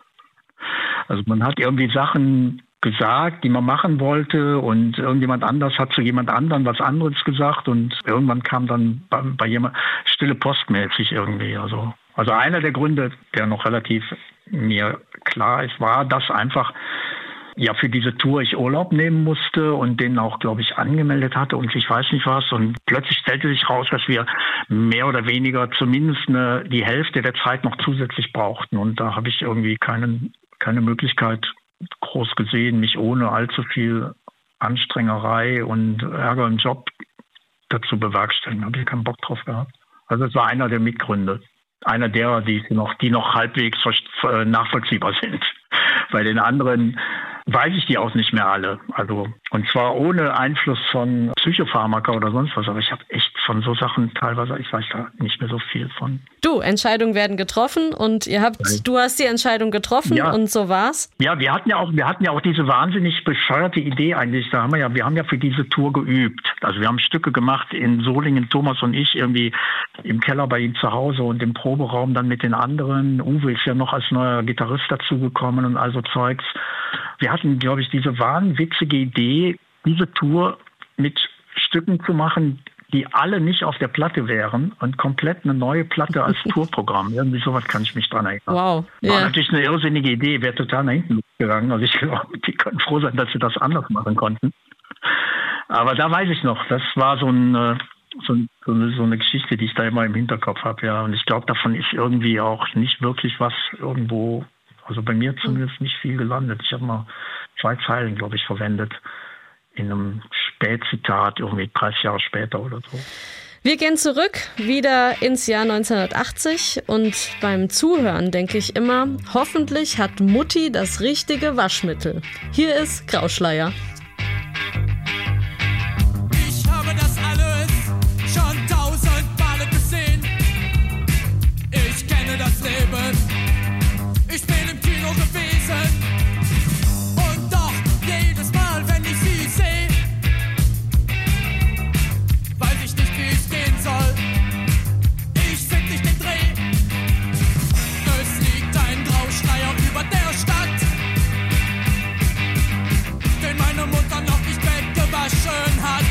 Also man hat irgendwie Sachen gesagt, die man machen wollte und irgendjemand anders hat zu jemand anderem was anderes gesagt und irgendwann kam dann bei jemand stille postmäßig irgendwie. Also einer der Gründe, der noch relativ mir klar ist, war, dass einfach ja für diese Tour ich Urlaub nehmen musste und den auch, glaube ich, angemeldet hatte und ich weiß nicht was. Und plötzlich stellte sich raus, dass wir mehr oder weniger zumindest die Hälfte der Zeit noch zusätzlich brauchten. Und da habe ich irgendwie keine Möglichkeit groß gesehen, mich ohne allzu viel Anstrengerei und Ärger im Job dazu bewerkstelligen. Da habe ich keinen Bock drauf gehabt. Also das war einer der Mitgründe. Einer derer, die noch halbwegs nachvollziehbar sind. Bei den anderen weiß ich die auch nicht mehr alle. Also, und zwar ohne Einfluss von Psychopharmaka oder sonst was. Aber ich habe echt von so Sachen teilweise, ich weiß da nicht mehr so viel von. Du, Entscheidungen werden getroffen und du hast die Entscheidung getroffen und so war's. Ja, wir hatten ja auch diese wahnsinnig bescheuerte Idee eigentlich. Wir haben ja für diese Tour geübt. Also wir haben Stücke gemacht in Solingen, Thomas und ich irgendwie im Keller bei ihm zu Hause und im Proberaum dann mit den anderen. Uwe ist ja noch als neuer Gitarrist dazugekommen und also Zeugs. Wir hatten, glaube ich, diese wahnwitzige Idee, diese Tour mit Stücken zu machen, die alle nicht auf der Platte wären und komplett eine neue Platte als Tourprogramm. Irgendwie sowas kann ich mich dran erinnern. Wow. War natürlich eine irrsinnige Idee, wäre total nach hinten gegangen. Also ich glaube, die können froh sein, dass sie das anders machen konnten. Aber da weiß ich noch, das war so eine Geschichte, die ich da immer im Hinterkopf habe. Ja. Und ich glaube, davon ist irgendwie auch nicht wirklich was irgendwo, also bei mir zumindest nicht viel gelandet. Ich habe mal 2 Zeilen, glaube ich, verwendet in einem Spätzitat, irgendwie 30 Jahre später oder so. Wir gehen zurück, wieder ins Jahr 1980 und beim Zuhören denke ich immer, hoffentlich hat Mutti das richtige Waschmittel. Hier ist Grauschleier. Ich habe das alles schon 1000 Male gesehen. Ich kenne das Leben. Ich bin im Kino gewesen. Und doch, jedes Mal, wenn ich sie sehe, weiß ich nicht, wie es gehen soll. Ich find nicht den Dreh. Es liegt ein Grauschleier über der Stadt, den meine Mutter noch nicht weggewaschen hat.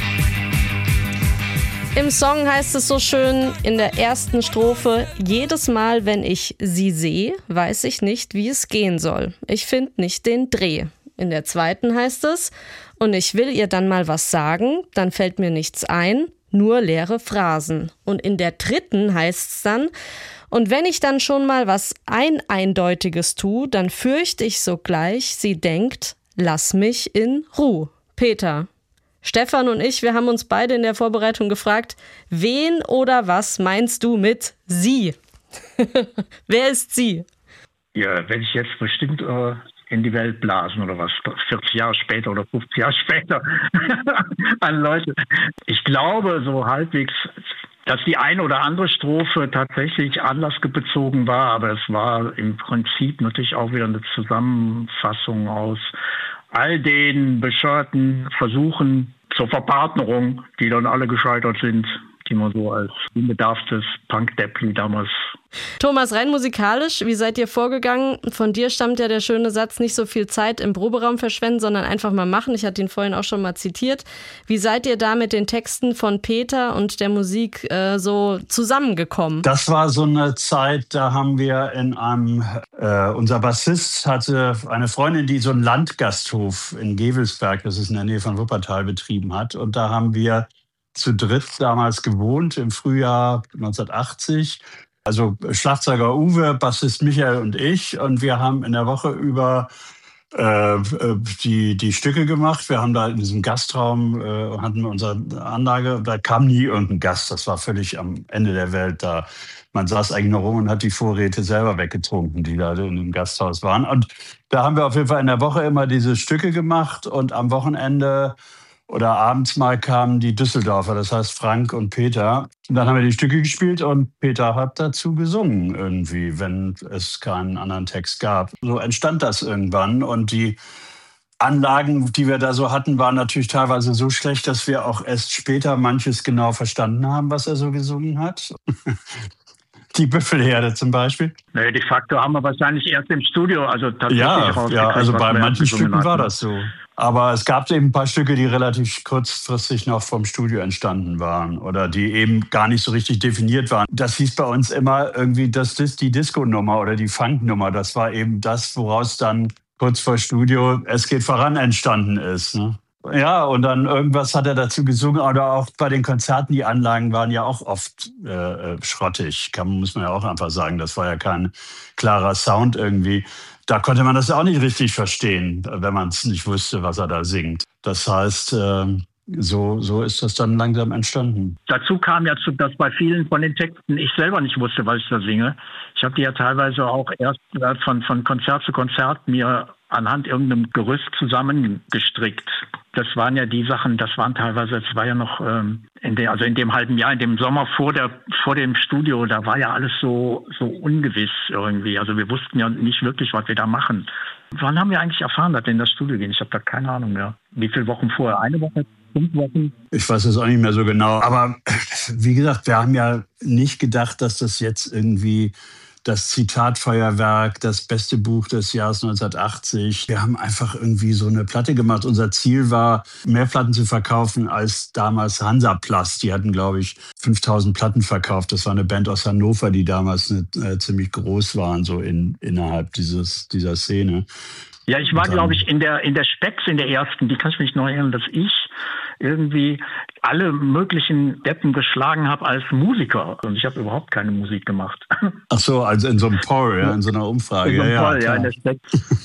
Im Song heißt es so schön in der ersten Strophe: Jedes Mal, wenn ich sie sehe, weiß ich nicht, wie es gehen soll. Ich finde nicht den Dreh. In der zweiten heißt es: Und ich will ihr dann mal was sagen, dann fällt mir nichts ein, nur leere Phrasen. Und in der dritten heißt es dann: Und wenn ich dann schon mal was Eindeutiges tue, dann fürchte ich sogleich, sie denkt, lass mich in Ruhe. Peter, Stefan und ich, wir haben uns beide in der Vorbereitung gefragt, wen oder was meinst du mit sie? Wer ist sie? Ja, wenn ich jetzt bestimmt in die Welt blasen oder was, 40 Jahre später oder 50 Jahre später an Leute. Ich glaube so halbwegs, dass die eine oder andere Strophe tatsächlich anlassbezogen war, aber es war im Prinzip natürlich auch wieder eine Zusammenfassung aus all den bescheuerten Versuchen zur Verpartnerung, die dann alle gescheitert sind, die man so als unbedarftes Punk-Deppli damals. Thomas, rein musikalisch, wie seid ihr vorgegangen? Von dir stammt ja der schöne Satz, nicht so viel Zeit im Proberaum verschwenden, sondern einfach mal machen. Ich hatte ihn vorhin auch schon mal zitiert. Wie seid ihr da mit den Texten von Peter und der Musik so zusammengekommen? Das war so eine Zeit, da haben wir in einem, unser Bassist hatte eine Freundin, die so einen Landgasthof in Gevelsberg, das ist in der Nähe von Wuppertal, betrieben hat. Und da haben wir zu dritt damals gewohnt, im Frühjahr 1980. Also Schlagzeuger Uwe, Bassist Michael und ich. Und wir haben in der Woche über die Stücke gemacht. Wir haben da in diesem Gastraum, hatten wir unsere Anlage. Da kam nie irgendein Gast. Das war völlig am Ende der Welt da. Man saß eigentlich noch rum und hat die Vorräte selber weggetrunken, die da in dem Gasthaus waren. Und da haben wir auf jeden Fall in der Woche immer diese Stücke gemacht. Und am Wochenende oder abends mal kamen die Düsseldorfer, das heißt Frank und Peter. Und dann haben wir die Stücke gespielt und Peter hat dazu gesungen irgendwie, wenn es keinen anderen Text gab. So entstand das irgendwann und die Anlagen, die wir da so hatten, waren natürlich teilweise so schlecht, dass wir auch erst später manches genau verstanden haben, was er so gesungen hat. Die Büffelherde zum Beispiel. Nee, de facto haben wir wahrscheinlich erst im Studio, also tatsächlich rausgekriegt. Ja, also bei manchen Stücken war das so. Aber es gab eben ein paar Stücke, die relativ kurzfristig noch vom Studio entstanden waren oder die eben gar nicht so richtig definiert waren. Das hieß bei uns immer irgendwie, das ist die Disco-Nummer oder die Funk-Nummer. Das war eben das, woraus dann kurz vor Studio Es geht voran entstanden ist. Ne? Ja, und dann irgendwas hat er dazu gesungen. Oder auch bei den Konzerten, die Anlagen waren ja auch oft schrottig. Muss man ja auch einfach sagen. Das war ja kein klarer Sound irgendwie. Da konnte man das auch nicht richtig verstehen, wenn man es nicht wusste, was er da singt. Das heißt, so ist das dann langsam entstanden. Dazu kam ja, dass bei vielen von den Texten ich selber nicht wusste, was ich da singe. Ich habe die ja teilweise auch erst von Konzert zu Konzert mir anhand irgendeinem Gerüst zusammengestrickt. Das waren ja die Sachen, das war ja noch in dem halben Jahr, in dem Sommer vor dem Studio, da war ja alles so ungewiss irgendwie. Also wir wussten ja nicht wirklich, was wir da machen. Wann haben wir eigentlich erfahren, dass wir in das Studio gehen? Ich habe da keine Ahnung mehr. Wie viele Wochen vorher? 1 Woche? 5 Wochen? Ich weiß es auch nicht mehr so genau. Aber wie gesagt, wir haben ja nicht gedacht, dass das jetzt irgendwie das Zitatfeuerwerk, das beste Buch des Jahres 1980. Wir haben einfach irgendwie so eine Platte gemacht. Unser Ziel war, mehr Platten zu verkaufen als damals Hansaplast. Die hatten, glaube ich, 5000 Platten verkauft. Das war eine Band aus Hannover, die damals ziemlich groß waren, so innerhalb dieser Szene. Ja, ich war, glaube ich, in der Spex, in der ersten, die kann ich mich noch erinnern, dass ich irgendwie alle möglichen Deppen geschlagen habe als Musiker. Und ich habe überhaupt keine Musik gemacht. Ach so, also in so einem Poll, ja, in so einer Umfrage. In so einem Poll, ja, in der Spex.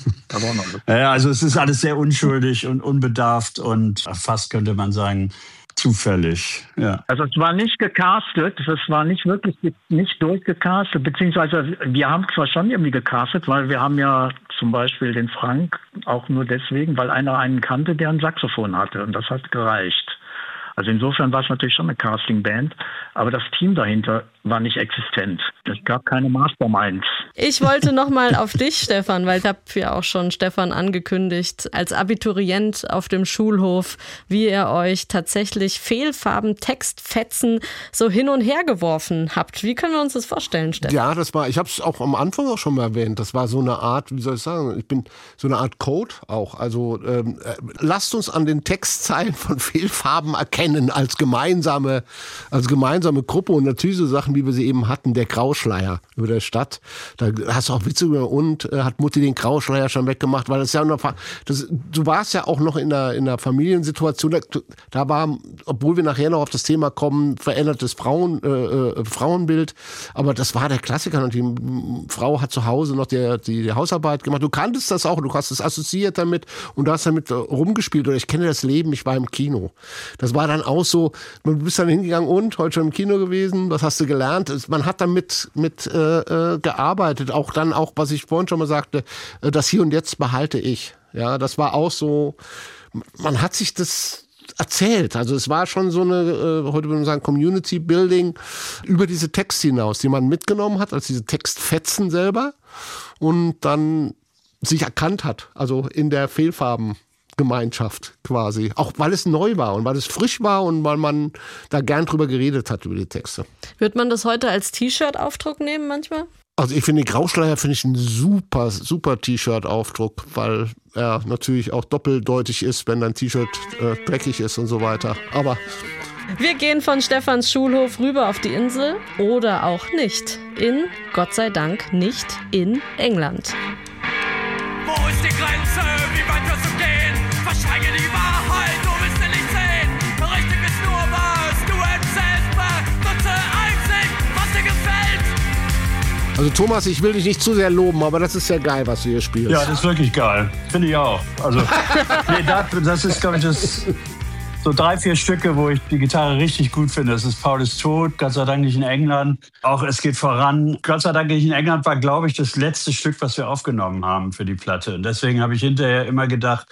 Ja, also es ist alles sehr unschuldig und unbedarft und fast könnte man sagen, zufällig, ja. Also es war nicht gecastet, es war nicht wirklich nicht durchgecastet, beziehungsweise wir haben zwar schon irgendwie gecastet, weil wir haben ja zum Beispiel den Frank auch nur deswegen, weil einer einen kannte, der ein Saxophon hatte und das hat gereicht. Also insofern war es natürlich schon eine Casting-Band, aber das Team dahinter war nicht existent. Es gab keine Masterminds. Ich wollte nochmal auf dich, Stefan, weil ich habe ja auch schon Stefan angekündigt, als Abiturient auf dem Schulhof, wie ihr euch tatsächlich Fehlfarben, Textfetzen so hin und her geworfen habt. Wie können wir uns das vorstellen, Stefan? Ja, ich habe es auch am Anfang auch schon mal erwähnt, das war so eine Art, wie soll ich sagen, ich bin so eine Art Code auch. Also lasst uns an den Textzeilen von Fehlfarben erkennen als gemeinsame Gruppe und natürlich so Sachen, wie wir sie eben hatten, der Grauschleier über der Stadt. Da hast du auch Witze über und hat Mutti den Grauschleier schon weggemacht, weil das ja noch, du warst ja auch noch in der Familiensituation, da war, obwohl wir nachher noch auf das Thema kommen, verändertes Frauenbild, aber das war der Klassiker und die Frau hat zu Hause noch die Hausarbeit gemacht. Du kanntest das auch, du hast es assoziiert damit und du hast damit rumgespielt oder ich kenne das Leben, ich war im Kino. Das war dann auch so, du bist dann hingegangen und heute schon im Kino gewesen, was hast du gelernt? Man hat damit gearbeitet, auch, was ich vorhin schon mal sagte, das Hier und Jetzt behalte ich. Ja, das war auch so, man hat sich das erzählt. Also es war schon so eine, heute würde man sagen, Community Building über diese Texte hinaus, die man mitgenommen hat, als diese Textfetzen selber und dann sich erkannt hat, also in der Fehlfarbengemeinschaft quasi. Auch weil es neu war und weil es frisch war und weil man da gern drüber geredet hat über die Texte. Wird man das heute als T-Shirt-Aufdruck nehmen manchmal? Also ich finde, den Grauschleier finde ich einen super, super T-Shirt-Aufdruck, weil er natürlich auch doppeldeutig ist, wenn dein T-Shirt dreckig ist und so weiter. Aber wir gehen von Stefans Schulhof rüber auf die Insel oder auch nicht. Gott sei Dank, nicht in England. Wo ist die Grenze? Wie weit wirst du gehen? Verschweige die Wahrheit, du willst sie nicht sehen. Richtig ist nur was Also Thomas, ich will dich nicht zu sehr loben, aber das ist ja geil, was du hier spielst. Ja, das ist wirklich geil. Finde ich auch. Also, das ist, glaube ich, so 3-4 Stücke, wo ich die Gitarre richtig gut finde. Das ist Paul ist tot, Gott sei Dank nicht in England. Auch Es geht voran. Gott sei Dank nicht in England war, glaube ich, das letzte Stück, was wir aufgenommen haben für die Platte. Und deswegen habe ich hinterher immer gedacht,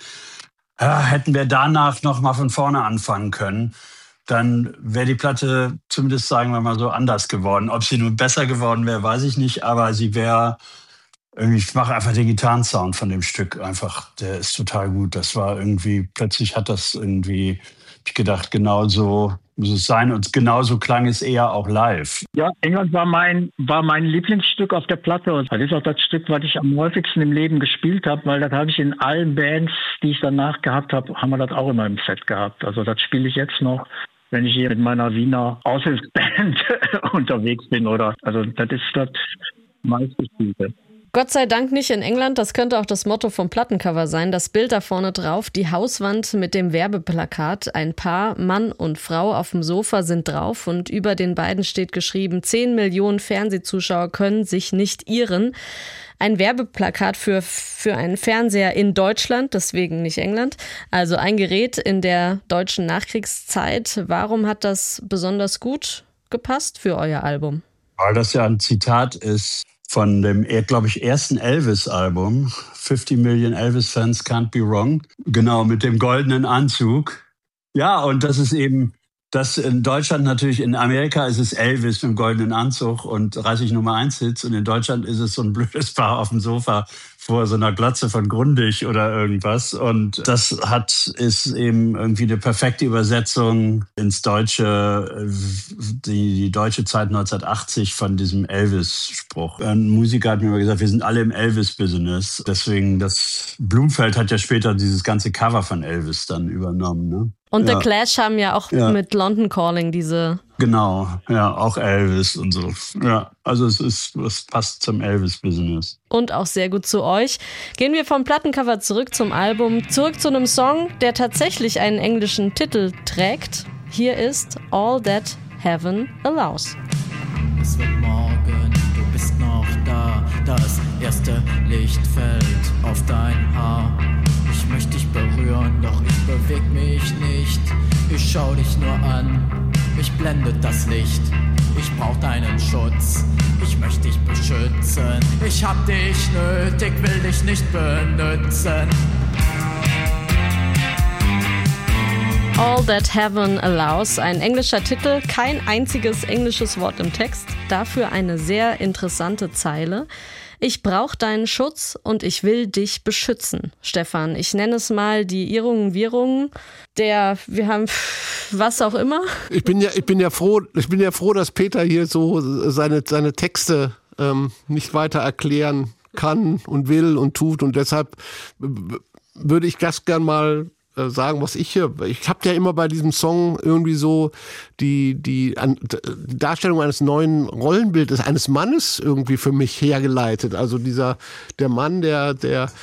hätten wir danach noch mal von vorne anfangen können, dann wäre die Platte zumindest, sagen wir mal so, anders geworden. Ob sie nun besser geworden wäre, weiß ich nicht, aber sie wäre irgendwie, ich mache einfach den Gitarrensound von dem Stück einfach, der ist total gut. Das war irgendwie, plötzlich hat das irgendwie, hab ich gedacht, genau so muss es sein und genauso klang es eher auch live. Ja, England war mein Lieblingsstück auf der Platte und das ist auch das Stück, was ich am häufigsten im Leben gespielt habe, weil das habe ich in allen Bands, die ich danach gehabt habe, haben wir das auch immer im Set gehabt. Also das spiele ich jetzt noch, wenn ich hier mit meiner Wiener Aushilfsband unterwegs bin, oder? Also das ist das meistgespielte. Gott sei Dank nicht in England, das könnte auch das Motto vom Plattencover sein. Das Bild da vorne drauf, die Hauswand mit dem Werbeplakat. Ein Paar, Mann und Frau auf dem Sofa sind drauf und über den beiden steht geschrieben, 10 Millionen Fernsehzuschauer können sich nicht irren. Ein Werbeplakat für einen Fernseher in Deutschland, deswegen nicht England. Also ein Gerät in der deutschen Nachkriegszeit. Warum hat das besonders gut gepasst für euer Album? Weil das ja ein Zitat ist von dem, glaube ich, ersten Elvis-Album, 50 Million Elvis-Fans Can't Be Wrong. Genau, mit dem goldenen Anzug. Ja, und das ist eben, das in Deutschland natürlich, in Amerika ist es Elvis mit dem goldenen Anzug und 30 Nummer 1 Hits. Und in Deutschland ist es so ein blödes Paar auf dem Sofa vor so einer Glotze von Grundig oder irgendwas. Und das ist eben irgendwie eine perfekte Übersetzung ins Deutsche, die deutsche Zeit 1980 von diesem Elvis-Spruch. Ein Musiker hat mir immer gesagt, wir sind alle im Elvis-Business. Deswegen, Blumfeld hat ja später dieses ganze Cover von Elvis dann übernommen, ne? Und The Clash haben ja auch mit London Calling diese... Genau, ja, auch Elvis und so. Ja, also es passt zum Elvis-Business. Und auch sehr gut zu euch. Gehen wir vom Plattencover zurück zum Album, zurück zu einem Song, der tatsächlich einen englischen Titel trägt. Hier ist All That Heaven Allows. Es wird morgen, du bist noch da. Das erste Licht fällt auf dein Haar. Ich möchte dich berühren, doch ich beweg mich nicht. Ich schau dich nur an, mich blendet das Licht. Ich brauch deinen Schutz, ich möchte dich beschützen. Ich hab dich nötig, will dich nicht benutzen. All That Heaven Allows, ein englischer Titel, kein einziges englisches Wort im Text, dafür eine sehr interessante Zeile. Ich brauche deinen Schutz und ich will dich beschützen. Stefan, ich nenne es mal die Irrungen, Wirrungen, wir haben was auch immer. Ich bin ja froh, dass Peter hier so seine Texte nicht weiter erklären kann und will und tut, und deshalb würde ich ganz gern mal sagen, was ich habe ja immer bei diesem Song irgendwie so die Darstellung eines neuen Rollenbildes, eines Mannes irgendwie für mich hergeleitet. Also der Mann, der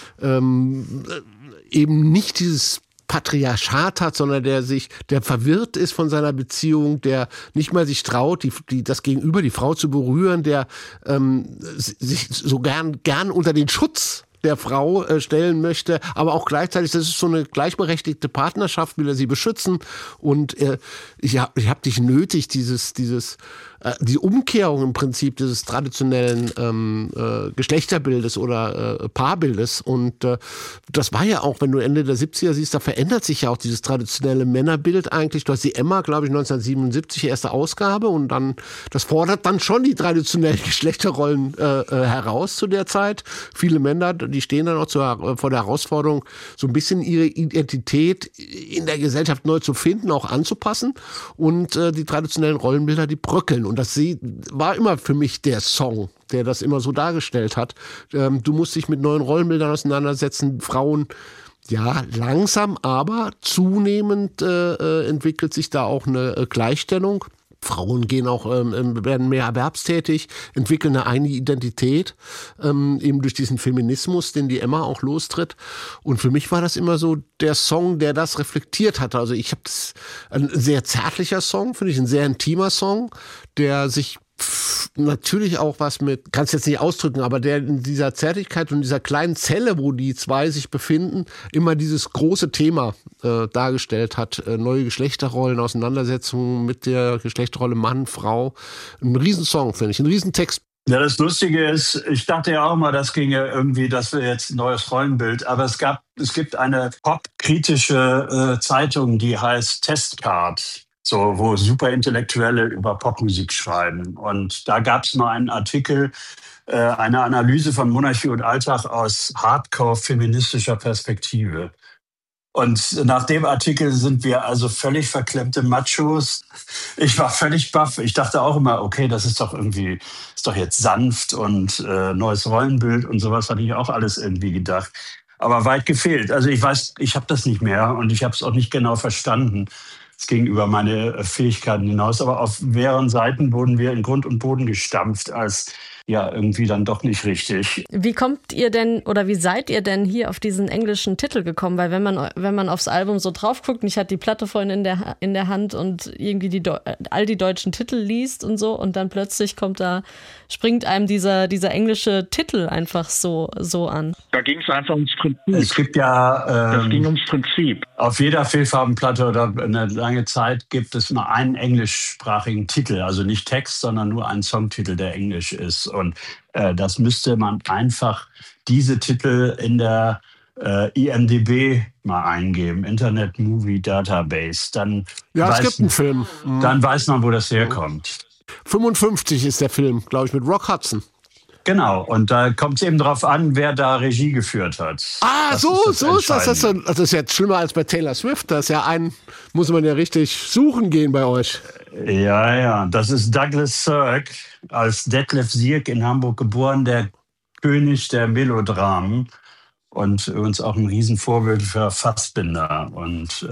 eben nicht dieses Patriarchat hat, sondern der verwirrt ist von seiner Beziehung, der nicht mal sich traut, das Gegenüber, die Frau zu berühren, der sich so gern unter den Schutz der Frau stellen möchte, aber auch gleichzeitig, das ist so eine gleichberechtigte Partnerschaft, will er sie beschützen, und ich hab dich nötig, die Umkehrung im Prinzip dieses traditionellen Geschlechterbildes oder Paarbildes, und das war ja auch, wenn du Ende der 70er siehst, da verändert sich ja auch dieses traditionelle Männerbild eigentlich. Du hast die Emma, glaube ich, 1977, erste Ausgabe, und dann, das fordert dann schon die traditionellen Geschlechterrollen heraus zu der Zeit. Viele Männer, die stehen dann auch vor der Herausforderung, so ein bisschen ihre Identität in der Gesellschaft neu zu finden, auch anzupassen, und die traditionellen Rollenbilder, die bröckeln. Und das war immer für mich der Song, der das immer so dargestellt hat. Du musst dich mit neuen Rollenbildern auseinandersetzen. Frauen, ja, langsam, aber zunehmend entwickelt sich da auch eine Gleichstellung. Frauen werden mehr erwerbstätig, entwickeln eine eigene Identität, eben durch diesen Feminismus, den die Emma auch lostritt. Und für mich war das immer so der Song, der das reflektiert hat. Also ich habe das, ein sehr zärtlicher Song, finde ich, ein sehr intimer Song, der sich natürlich auch was mit, kannst jetzt nicht ausdrücken, aber der in dieser Zärtlichkeit und dieser kleinen Zelle, wo die zwei sich befinden, immer dieses große Thema dargestellt hat. Neue Geschlechterrollen, Auseinandersetzungen mit der Geschlechterrolle Mann, Frau. Ein Riesensong, finde ich, ein Riesentext. Ja, das Lustige ist, ich dachte ja auch mal, das ginge irgendwie, das wäre jetzt ein neues Rollenbild. Aber es gibt eine popkritische Zeitung, die heißt Testcard, so, wo Superintellektuelle über Popmusik schreiben. Und da gab es mal einen Artikel, eine Analyse von Monarchie und Alltag aus hardcore-feministischer Perspektive. Und nach dem Artikel sind wir also völlig verklemmte Machos. Ich war völlig baff. Ich dachte auch immer, okay, das ist doch jetzt sanft und neues Rollenbild und sowas hatte ich auch alles irgendwie gedacht. Aber weit gefehlt. Also ich weiß, ich habe das nicht mehr und ich habe es auch nicht genau verstanden. Es ging über meine Fähigkeiten hinaus. Aber auf mehreren Seiten wurden wir in Grund und Boden gestampft als ja irgendwie dann doch nicht richtig. Wie kommt ihr denn oder wie seid ihr denn hier auf diesen englischen Titel gekommen? Weil wenn man aufs Album so drauf guckt, und ich hatte die Platte vorhin in der Hand und irgendwie all die deutschen Titel liest und so und dann plötzlich springt einem dieser englische Titel einfach so an. Da ging es einfach ums Prinzip. Es gibt ja das ging ums Prinzip. Auf jeder Fehlfarbenplatte oder eine lange Zeit gibt es nur einen englischsprachigen Titel, also nicht Text, sondern nur einen Songtitel, der englisch ist. Und das müsste man einfach diese Titel in der IMDb mal eingeben, Internet Movie Database. Dann es gibt einen Film. Dann weiß man, wo das herkommt. 55 ist der Film, glaube ich, mit Rock Hudson. Genau, und da kommt es eben drauf an, wer da Regie geführt hat. So ist das. Das ist jetzt schlimmer als bei Taylor Swift. Das ist ja muss man ja richtig suchen gehen bei euch. Ja, das ist Douglas Sirk, als Detlef Sierck in Hamburg geboren, der König der Melodramen und uns auch ein Riesenvorbild für Fassbinder. Und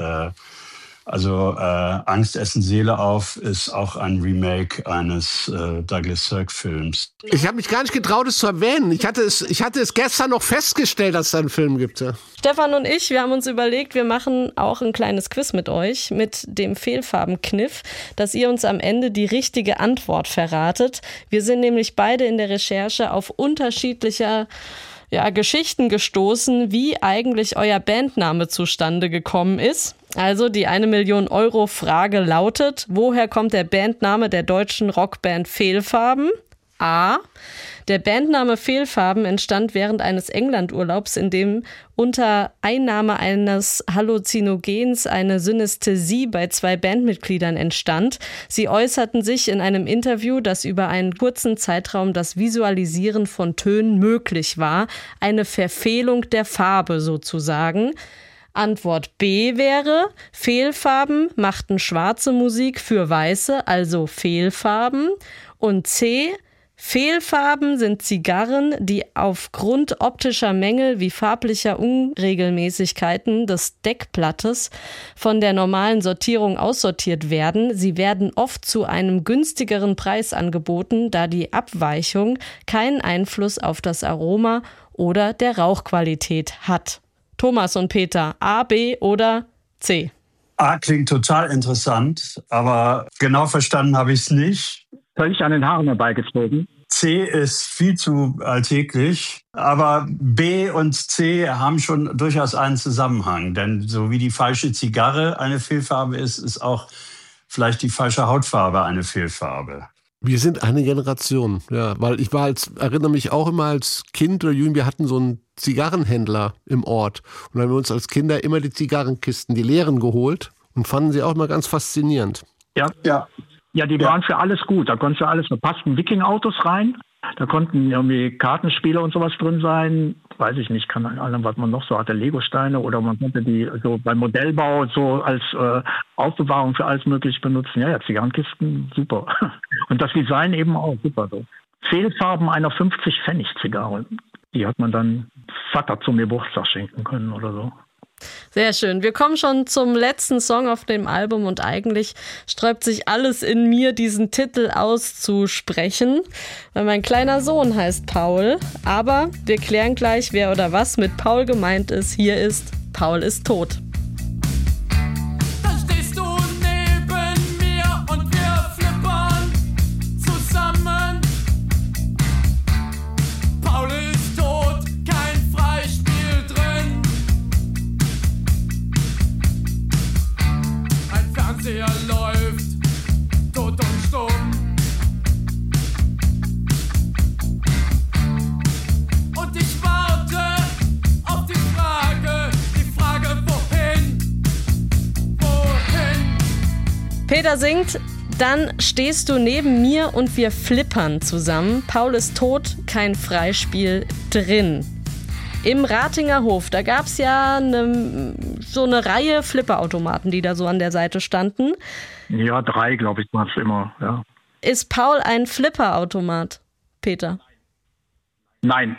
Angst essen Seele auf ist auch ein Remake eines Douglas Sirk-Films. Ich habe mich gar nicht getraut, es zu erwähnen. Ich hatte es gestern noch festgestellt, dass es da einen Film gibt. Ja. Stefan und ich, wir haben uns überlegt, wir machen auch ein kleines Quiz mit euch, mit dem Fehlfarbenkniff, dass ihr uns am Ende die richtige Antwort verratet. Wir sind nämlich beide in der Recherche auf unterschiedliche Geschichten gestoßen, wie eigentlich euer Bandname zustande gekommen ist. Also die 1 Million Euro Frage lautet, woher kommt der Bandname der deutschen Rockband Fehlfarben? A. Der Bandname Fehlfarben entstand während eines Englandurlaubs, in dem unter Einnahme eines Halluzinogens eine Synästhesie bei 2 Bandmitgliedern entstand. Sie äußerten sich in einem Interview, dass über einen kurzen Zeitraum das Visualisieren von Tönen möglich war, eine Verfehlung der Farbe sozusagen. Antwort B wäre, Fehlfarben machten schwarze Musik für Weiße, also Fehlfarben. Und C, Fehlfarben sind Zigarren, die aufgrund optischer Mängel wie farblicher Unregelmäßigkeiten des Deckblattes von der normalen Sortierung aussortiert werden. Sie werden oft zu einem günstigeren Preis angeboten, da die Abweichung keinen Einfluss auf das Aroma oder der Rauchqualität hat. Thomas und Peter, A, B oder C? A klingt total interessant, aber genau verstanden habe ich es nicht. Völlig an den Haaren herbeigezogen. C ist viel zu alltäglich, aber B und C haben schon durchaus einen Zusammenhang. Denn so wie die falsche Zigarre eine Fehlfarbe ist, ist auch vielleicht die falsche Hautfarbe eine Fehlfarbe. Wir sind eine Generation, ja, weil ich erinnere mich auch immer als Kind oder Jugend, wir hatten so einen Zigarrenhändler im Ort und dann haben wir uns als Kinder immer die Zigarrenkisten, die leeren geholt und fanden sie auch immer ganz faszinierend. Ja, die waren für alles gut. Da konnten für alles, da passten Wiking-Autos rein. Da konnten irgendwie Kartenspiele und sowas drin sein. Weiß ich nicht, keine Ahnung, was man noch so hatte, Legosteine oder man konnte die so beim Modellbau so als Aufbewahrung für alles Mögliche benutzen. Ja, Zigarrenkisten, super. Und das Design eben auch, super so. Fehlfarben einer 50-Pfennig-Zigarre. Die hat man dann Vater zum Geburtstag schenken können oder so. Sehr schön. Wir kommen schon zum letzten Song auf dem Album und eigentlich sträubt sich alles in mir, diesen Titel auszusprechen, weil mein kleiner Sohn heißt Paul. Aber wir klären gleich, wer oder was mit Paul gemeint ist. Hier ist Paul ist tot. Dann stehst du neben mir und wir flippern zusammen Peter singt, dann stehst du neben mir und wir flippern zusammen. Paul ist tot, kein Freispiel drin. Im Ratinger Hof, da gab es ja so eine Reihe Flipperautomaten, die da so an der Seite standen. Ja, 3, glaube ich, war es immer. Ja. Ist Paul ein Flipperautomat, Peter? Nein.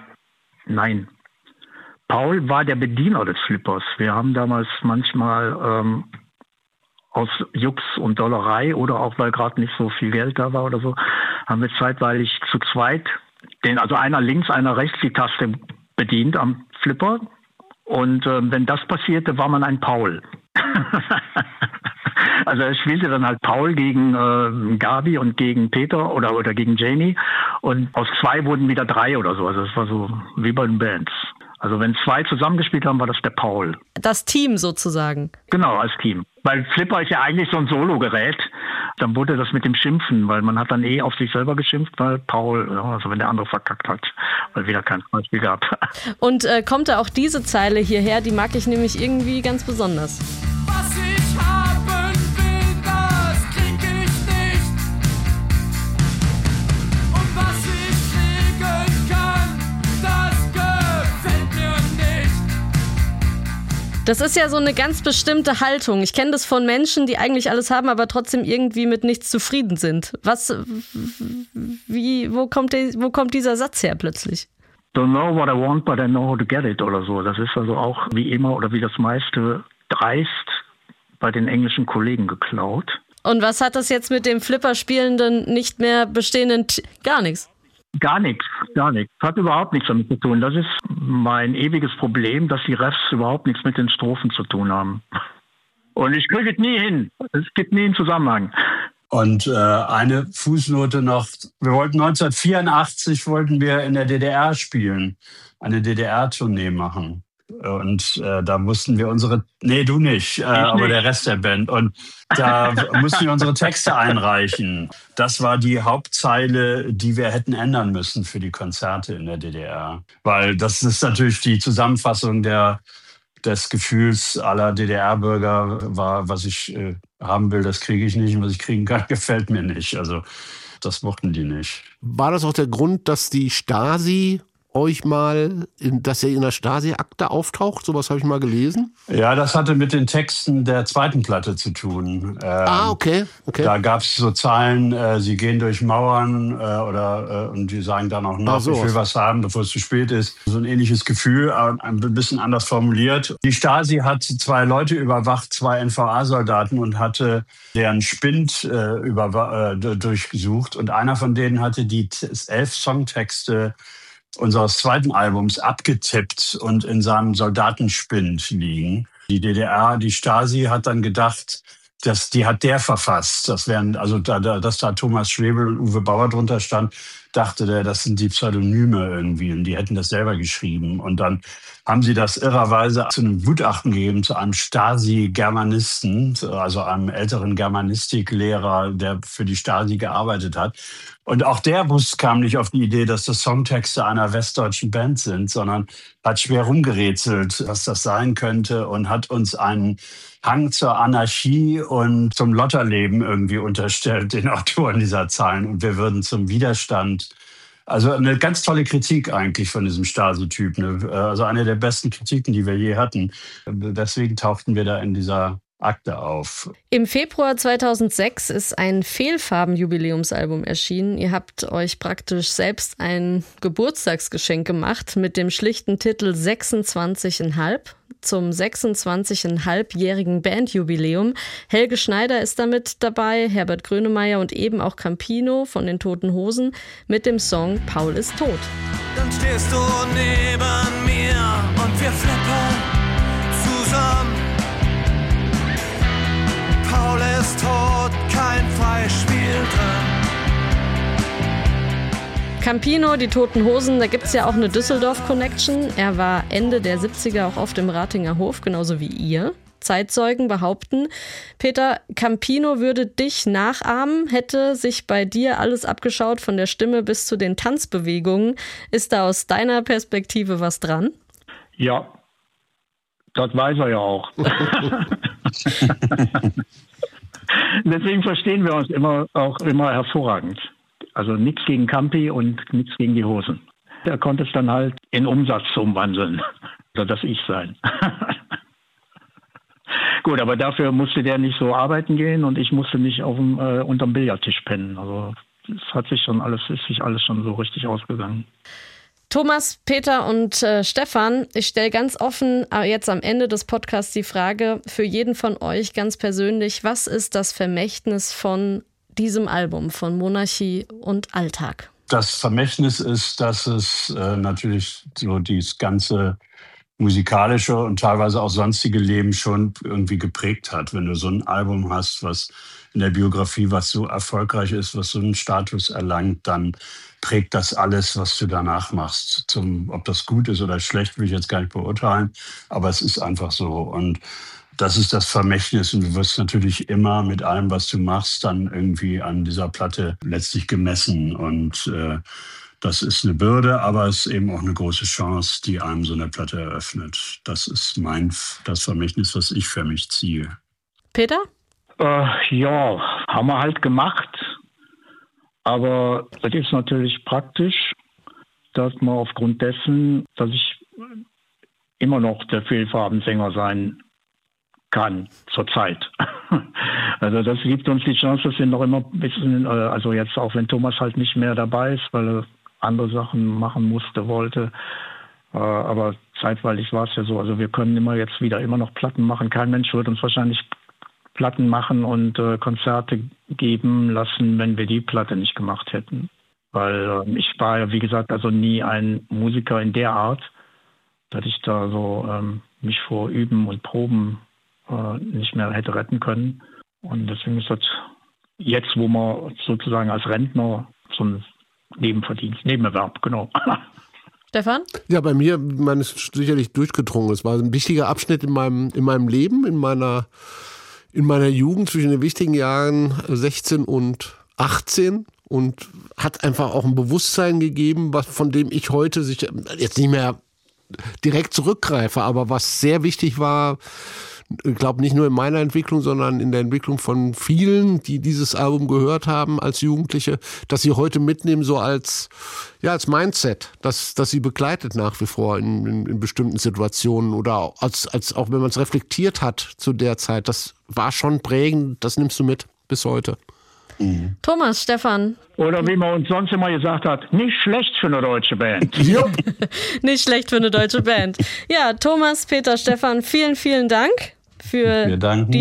Paul war der Bediener des Flippers. Wir haben damals manchmal aus Jux und Dollerei oder auch weil gerade nicht so viel Geld da war oder so, haben wir zeitweilig zu zweit, also einer links, einer rechts die Taste bedient am Flipper. Und wenn das passierte, war man ein Paul. Also er spielte dann halt Paul gegen Gabi und gegen Peter oder gegen Jamie. Und aus 2 wurden wieder 3 oder so. Also es war so wie bei den Bands. Also wenn 2 zusammengespielt haben, war das der Paul. Das Team sozusagen. Genau, als Team. Weil Flipper ist ja eigentlich so ein Solo-Gerät. Dann wurde das mit dem Schimpfen, weil man hat dann auf sich selber geschimpft, weil Paul, also wenn der andere verkackt hat, weil wieder kein Beispiel gab. Und kommt da auch diese Zeile hierher, die mag ich nämlich irgendwie ganz besonders. Was ich haben will, das krieg ich nicht. Und was ich kriegen kann, das gefällt mir nicht. Das ist ja so eine ganz bestimmte Haltung. Ich kenne das von Menschen, die eigentlich alles haben, aber trotzdem irgendwie mit nichts zufrieden sind. Wo kommt dieser Satz her plötzlich? Don't know what I want, but I know how to get it oder so. Das ist also auch wie immer oder wie das meiste dreist bei den englischen Kollegen geklaut. Und was hat das jetzt mit dem Flipper-spielenden, nicht mehr bestehenden Gar nichts? Gar nichts. Hat überhaupt nichts damit zu tun. Das ist mein ewiges Problem, dass die Refs überhaupt nichts mit den Strophen zu tun haben. Und ich kriege es nie hin. Es gibt nie einen Zusammenhang. Und eine Fußnote noch. Wir wollten 1984 in der DDR spielen, eine DDR-Tournee machen. Und da mussten wir du nicht, aber der Rest der Band. Und da mussten wir unsere Texte einreichen. Das war die Hauptzeile, die wir hätten ändern müssen für die Konzerte in der DDR. Weil das ist natürlich die Zusammenfassung des Gefühls aller DDR-Bürger war, was ich haben will, das kriege ich nicht. Und was ich kriegen kann, gefällt mir nicht. Also das mochten die nicht. War das auch der Grund, dass die Stasi euch dass er in der Stasi-Akte auftaucht? Sowas habe ich mal gelesen. Ja, das hatte mit den Texten der zweiten Platte zu tun. Okay. Da gab es so Zeilen, sie gehen durch Mauern und die sagen dann auch noch, ich will was haben, bevor es zu spät ist. So ein ähnliches Gefühl, ein bisschen anders formuliert. Die Stasi hat 2 Leute überwacht, 2 NVA-Soldaten und hatte deren Spind durchgesucht. Und einer von denen hatte die 11 Songtexte unseres zweiten Albums abgetippt und in seinem Soldatenspind liegen. Die Stasi hat dann gedacht, die hat der verfasst. Dass da Thomas Schwebel und Uwe Bauer drunter stand, dachte der, das sind die Pseudonyme irgendwie und die hätten das selber geschrieben. Und dann haben sie das irrerweise zu einem Gutachten gegeben, zu einem Stasi-Germanisten, also einem älteren Germanistiklehrer, der für die Stasi gearbeitet hat. Und auch der kam nicht auf die Idee, dass das Songtexte einer westdeutschen Band sind, sondern hat schwer rumgerätselt, was das sein könnte und hat uns einen Hang zur Anarchie und zum Lotterleben irgendwie unterstellt, den Autoren dieser Zeilen. Und wir würden zum Widerstand. Also eine ganz tolle Kritik eigentlich von diesem Stasi-Typ. Also eine der besten Kritiken, die wir je hatten. Deswegen tauchten wir da in dieser Akte auf. Im Februar 2006 ist ein Fehlfarben-Jubiläumsalbum erschienen. Ihr habt euch praktisch selbst ein Geburtstagsgeschenk gemacht mit dem schlichten Titel 26,5 zum 26,5-jährigen Bandjubiläum. Helge Schneider ist damit dabei, Herbert Grönemeyer und eben auch Campino von den Toten Hosen mit dem Song Paul ist tot. Dann stehst du neben mir und wir flippern zusammen. Paul ist tot, kein Freispiel drin. Campino, die Toten Hosen, da gibt es ja auch eine Düsseldorf-Connection. Er war Ende der 70er auch oft im Ratinger Hof, genauso wie ihr. Zeitzeugen behaupten, Peter, Campino würde dich nachahmen, hätte sich bei dir alles abgeschaut, von der Stimme bis zu den Tanzbewegungen. Ist da aus deiner Perspektive was dran? Ja, das weiß er ja auch. Deswegen verstehen wir uns auch immer hervorragend. Also nichts gegen Campi und nichts gegen die Hosen. Er konnte es dann halt in Umsatz umwandeln. Oder das Ich sein. Gut, aber dafür musste der nicht so arbeiten gehen und ich musste nicht unterm Billardtisch pennen. Also ist sich alles schon so richtig ausgegangen. Thomas, Peter und Stefan, ich stelle ganz offen jetzt am Ende des Podcasts die Frage für jeden von euch ganz persönlich, was ist das Vermächtnis von diesem Album, von Monarchie und Alltag? Das Vermächtnis ist, dass es natürlich so dieses ganze musikalische und teilweise auch sonstige Leben schon irgendwie geprägt hat. Wenn du so ein Album hast, was in der Biografie, was so erfolgreich ist, was so einen Status erlangt, dann prägt das alles, was du danach machst. Ob das gut ist oder schlecht, will ich jetzt gar nicht beurteilen, aber es ist einfach so. Und das ist das Vermächtnis und du wirst natürlich immer mit allem, was du machst, dann irgendwie an dieser Platte letztlich gemessen und das ist eine Bürde, aber es ist eben auch eine große Chance, die einem so eine Platte eröffnet. Das ist das Vermächtnis, was ich für mich ziehe. Peter? Ja, haben wir halt gemacht. Aber das ist natürlich praktisch, dass man aufgrund dessen, dass ich immer noch der Vielfarbensänger sein kann, zurzeit. Also das gibt uns die Chance, dass wir noch immer ein bisschen, also jetzt auch wenn Thomas halt nicht mehr dabei ist, weil er andere Sachen machen wollte. Aber zeitweilig war es ja so, also wir können immer noch Platten machen. Kein Mensch würde uns wahrscheinlich Platten machen und Konzerte geben lassen, wenn wir die Platte nicht gemacht hätten. Weil ich war ja, wie gesagt, also nie ein Musiker in der Art, dass ich da so mich vor Üben und Proben nicht mehr hätte retten können. Und deswegen ist das jetzt, wo man sozusagen als Rentner so ein Nebenerwerb, genau. Stefan? Ja, bei mir, man ist sicherlich durchgedrungen. Es war ein wichtiger Abschnitt in meinem Leben, in meiner Jugend zwischen den wichtigen Jahren 16 und 18 und hat einfach auch ein Bewusstsein gegeben, von dem ich heute jetzt nicht mehr direkt zurückgreife, aber was sehr wichtig war, ich glaube nicht nur in meiner Entwicklung, sondern in der Entwicklung von vielen, die dieses Album gehört haben als Jugendliche, dass sie heute mitnehmen so als Mindset, dass sie begleitet nach wie vor in bestimmten Situationen oder als auch wenn man es reflektiert hat zu der Zeit. Das war schon prägend, das nimmst du mit bis heute. Mhm. Thomas, Stefan. Oder wie man uns sonst immer gesagt hat, nicht schlecht für eine deutsche Band. Nicht schlecht für eine deutsche Band. Ja, Thomas, Peter, Stefan, vielen, vielen Dank für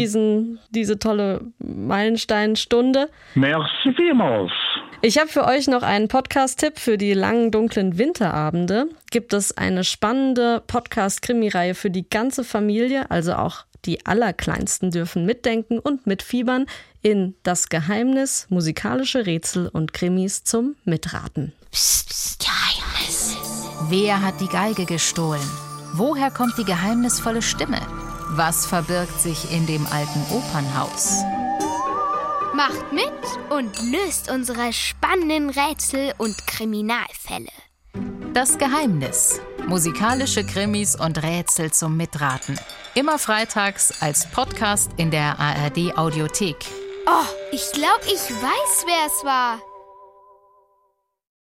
diese tolle Meilensteinstunde. Merci vielmals. Ich habe für euch noch einen Podcast-Tipp für die langen, dunklen Winterabende. Gibt es eine spannende Podcast-Krimi-Reihe für die ganze Familie, also auch die Allerkleinsten dürfen mitdenken und mitfiebern in Das Geheimnis, musikalische Rätsel und Krimis zum Mitraten. Psst, Geheimnis. Wer hat die Geige gestohlen? Woher kommt die geheimnisvolle Stimme? Was verbirgt sich in dem alten Opernhaus? Macht mit und löst unsere spannenden Rätsel und Kriminalfälle. Das Geheimnis. Musikalische Krimis und Rätsel zum Mitraten. Immer freitags als Podcast in der ARD Audiothek. Oh, ich glaube, ich weiß, wer es war.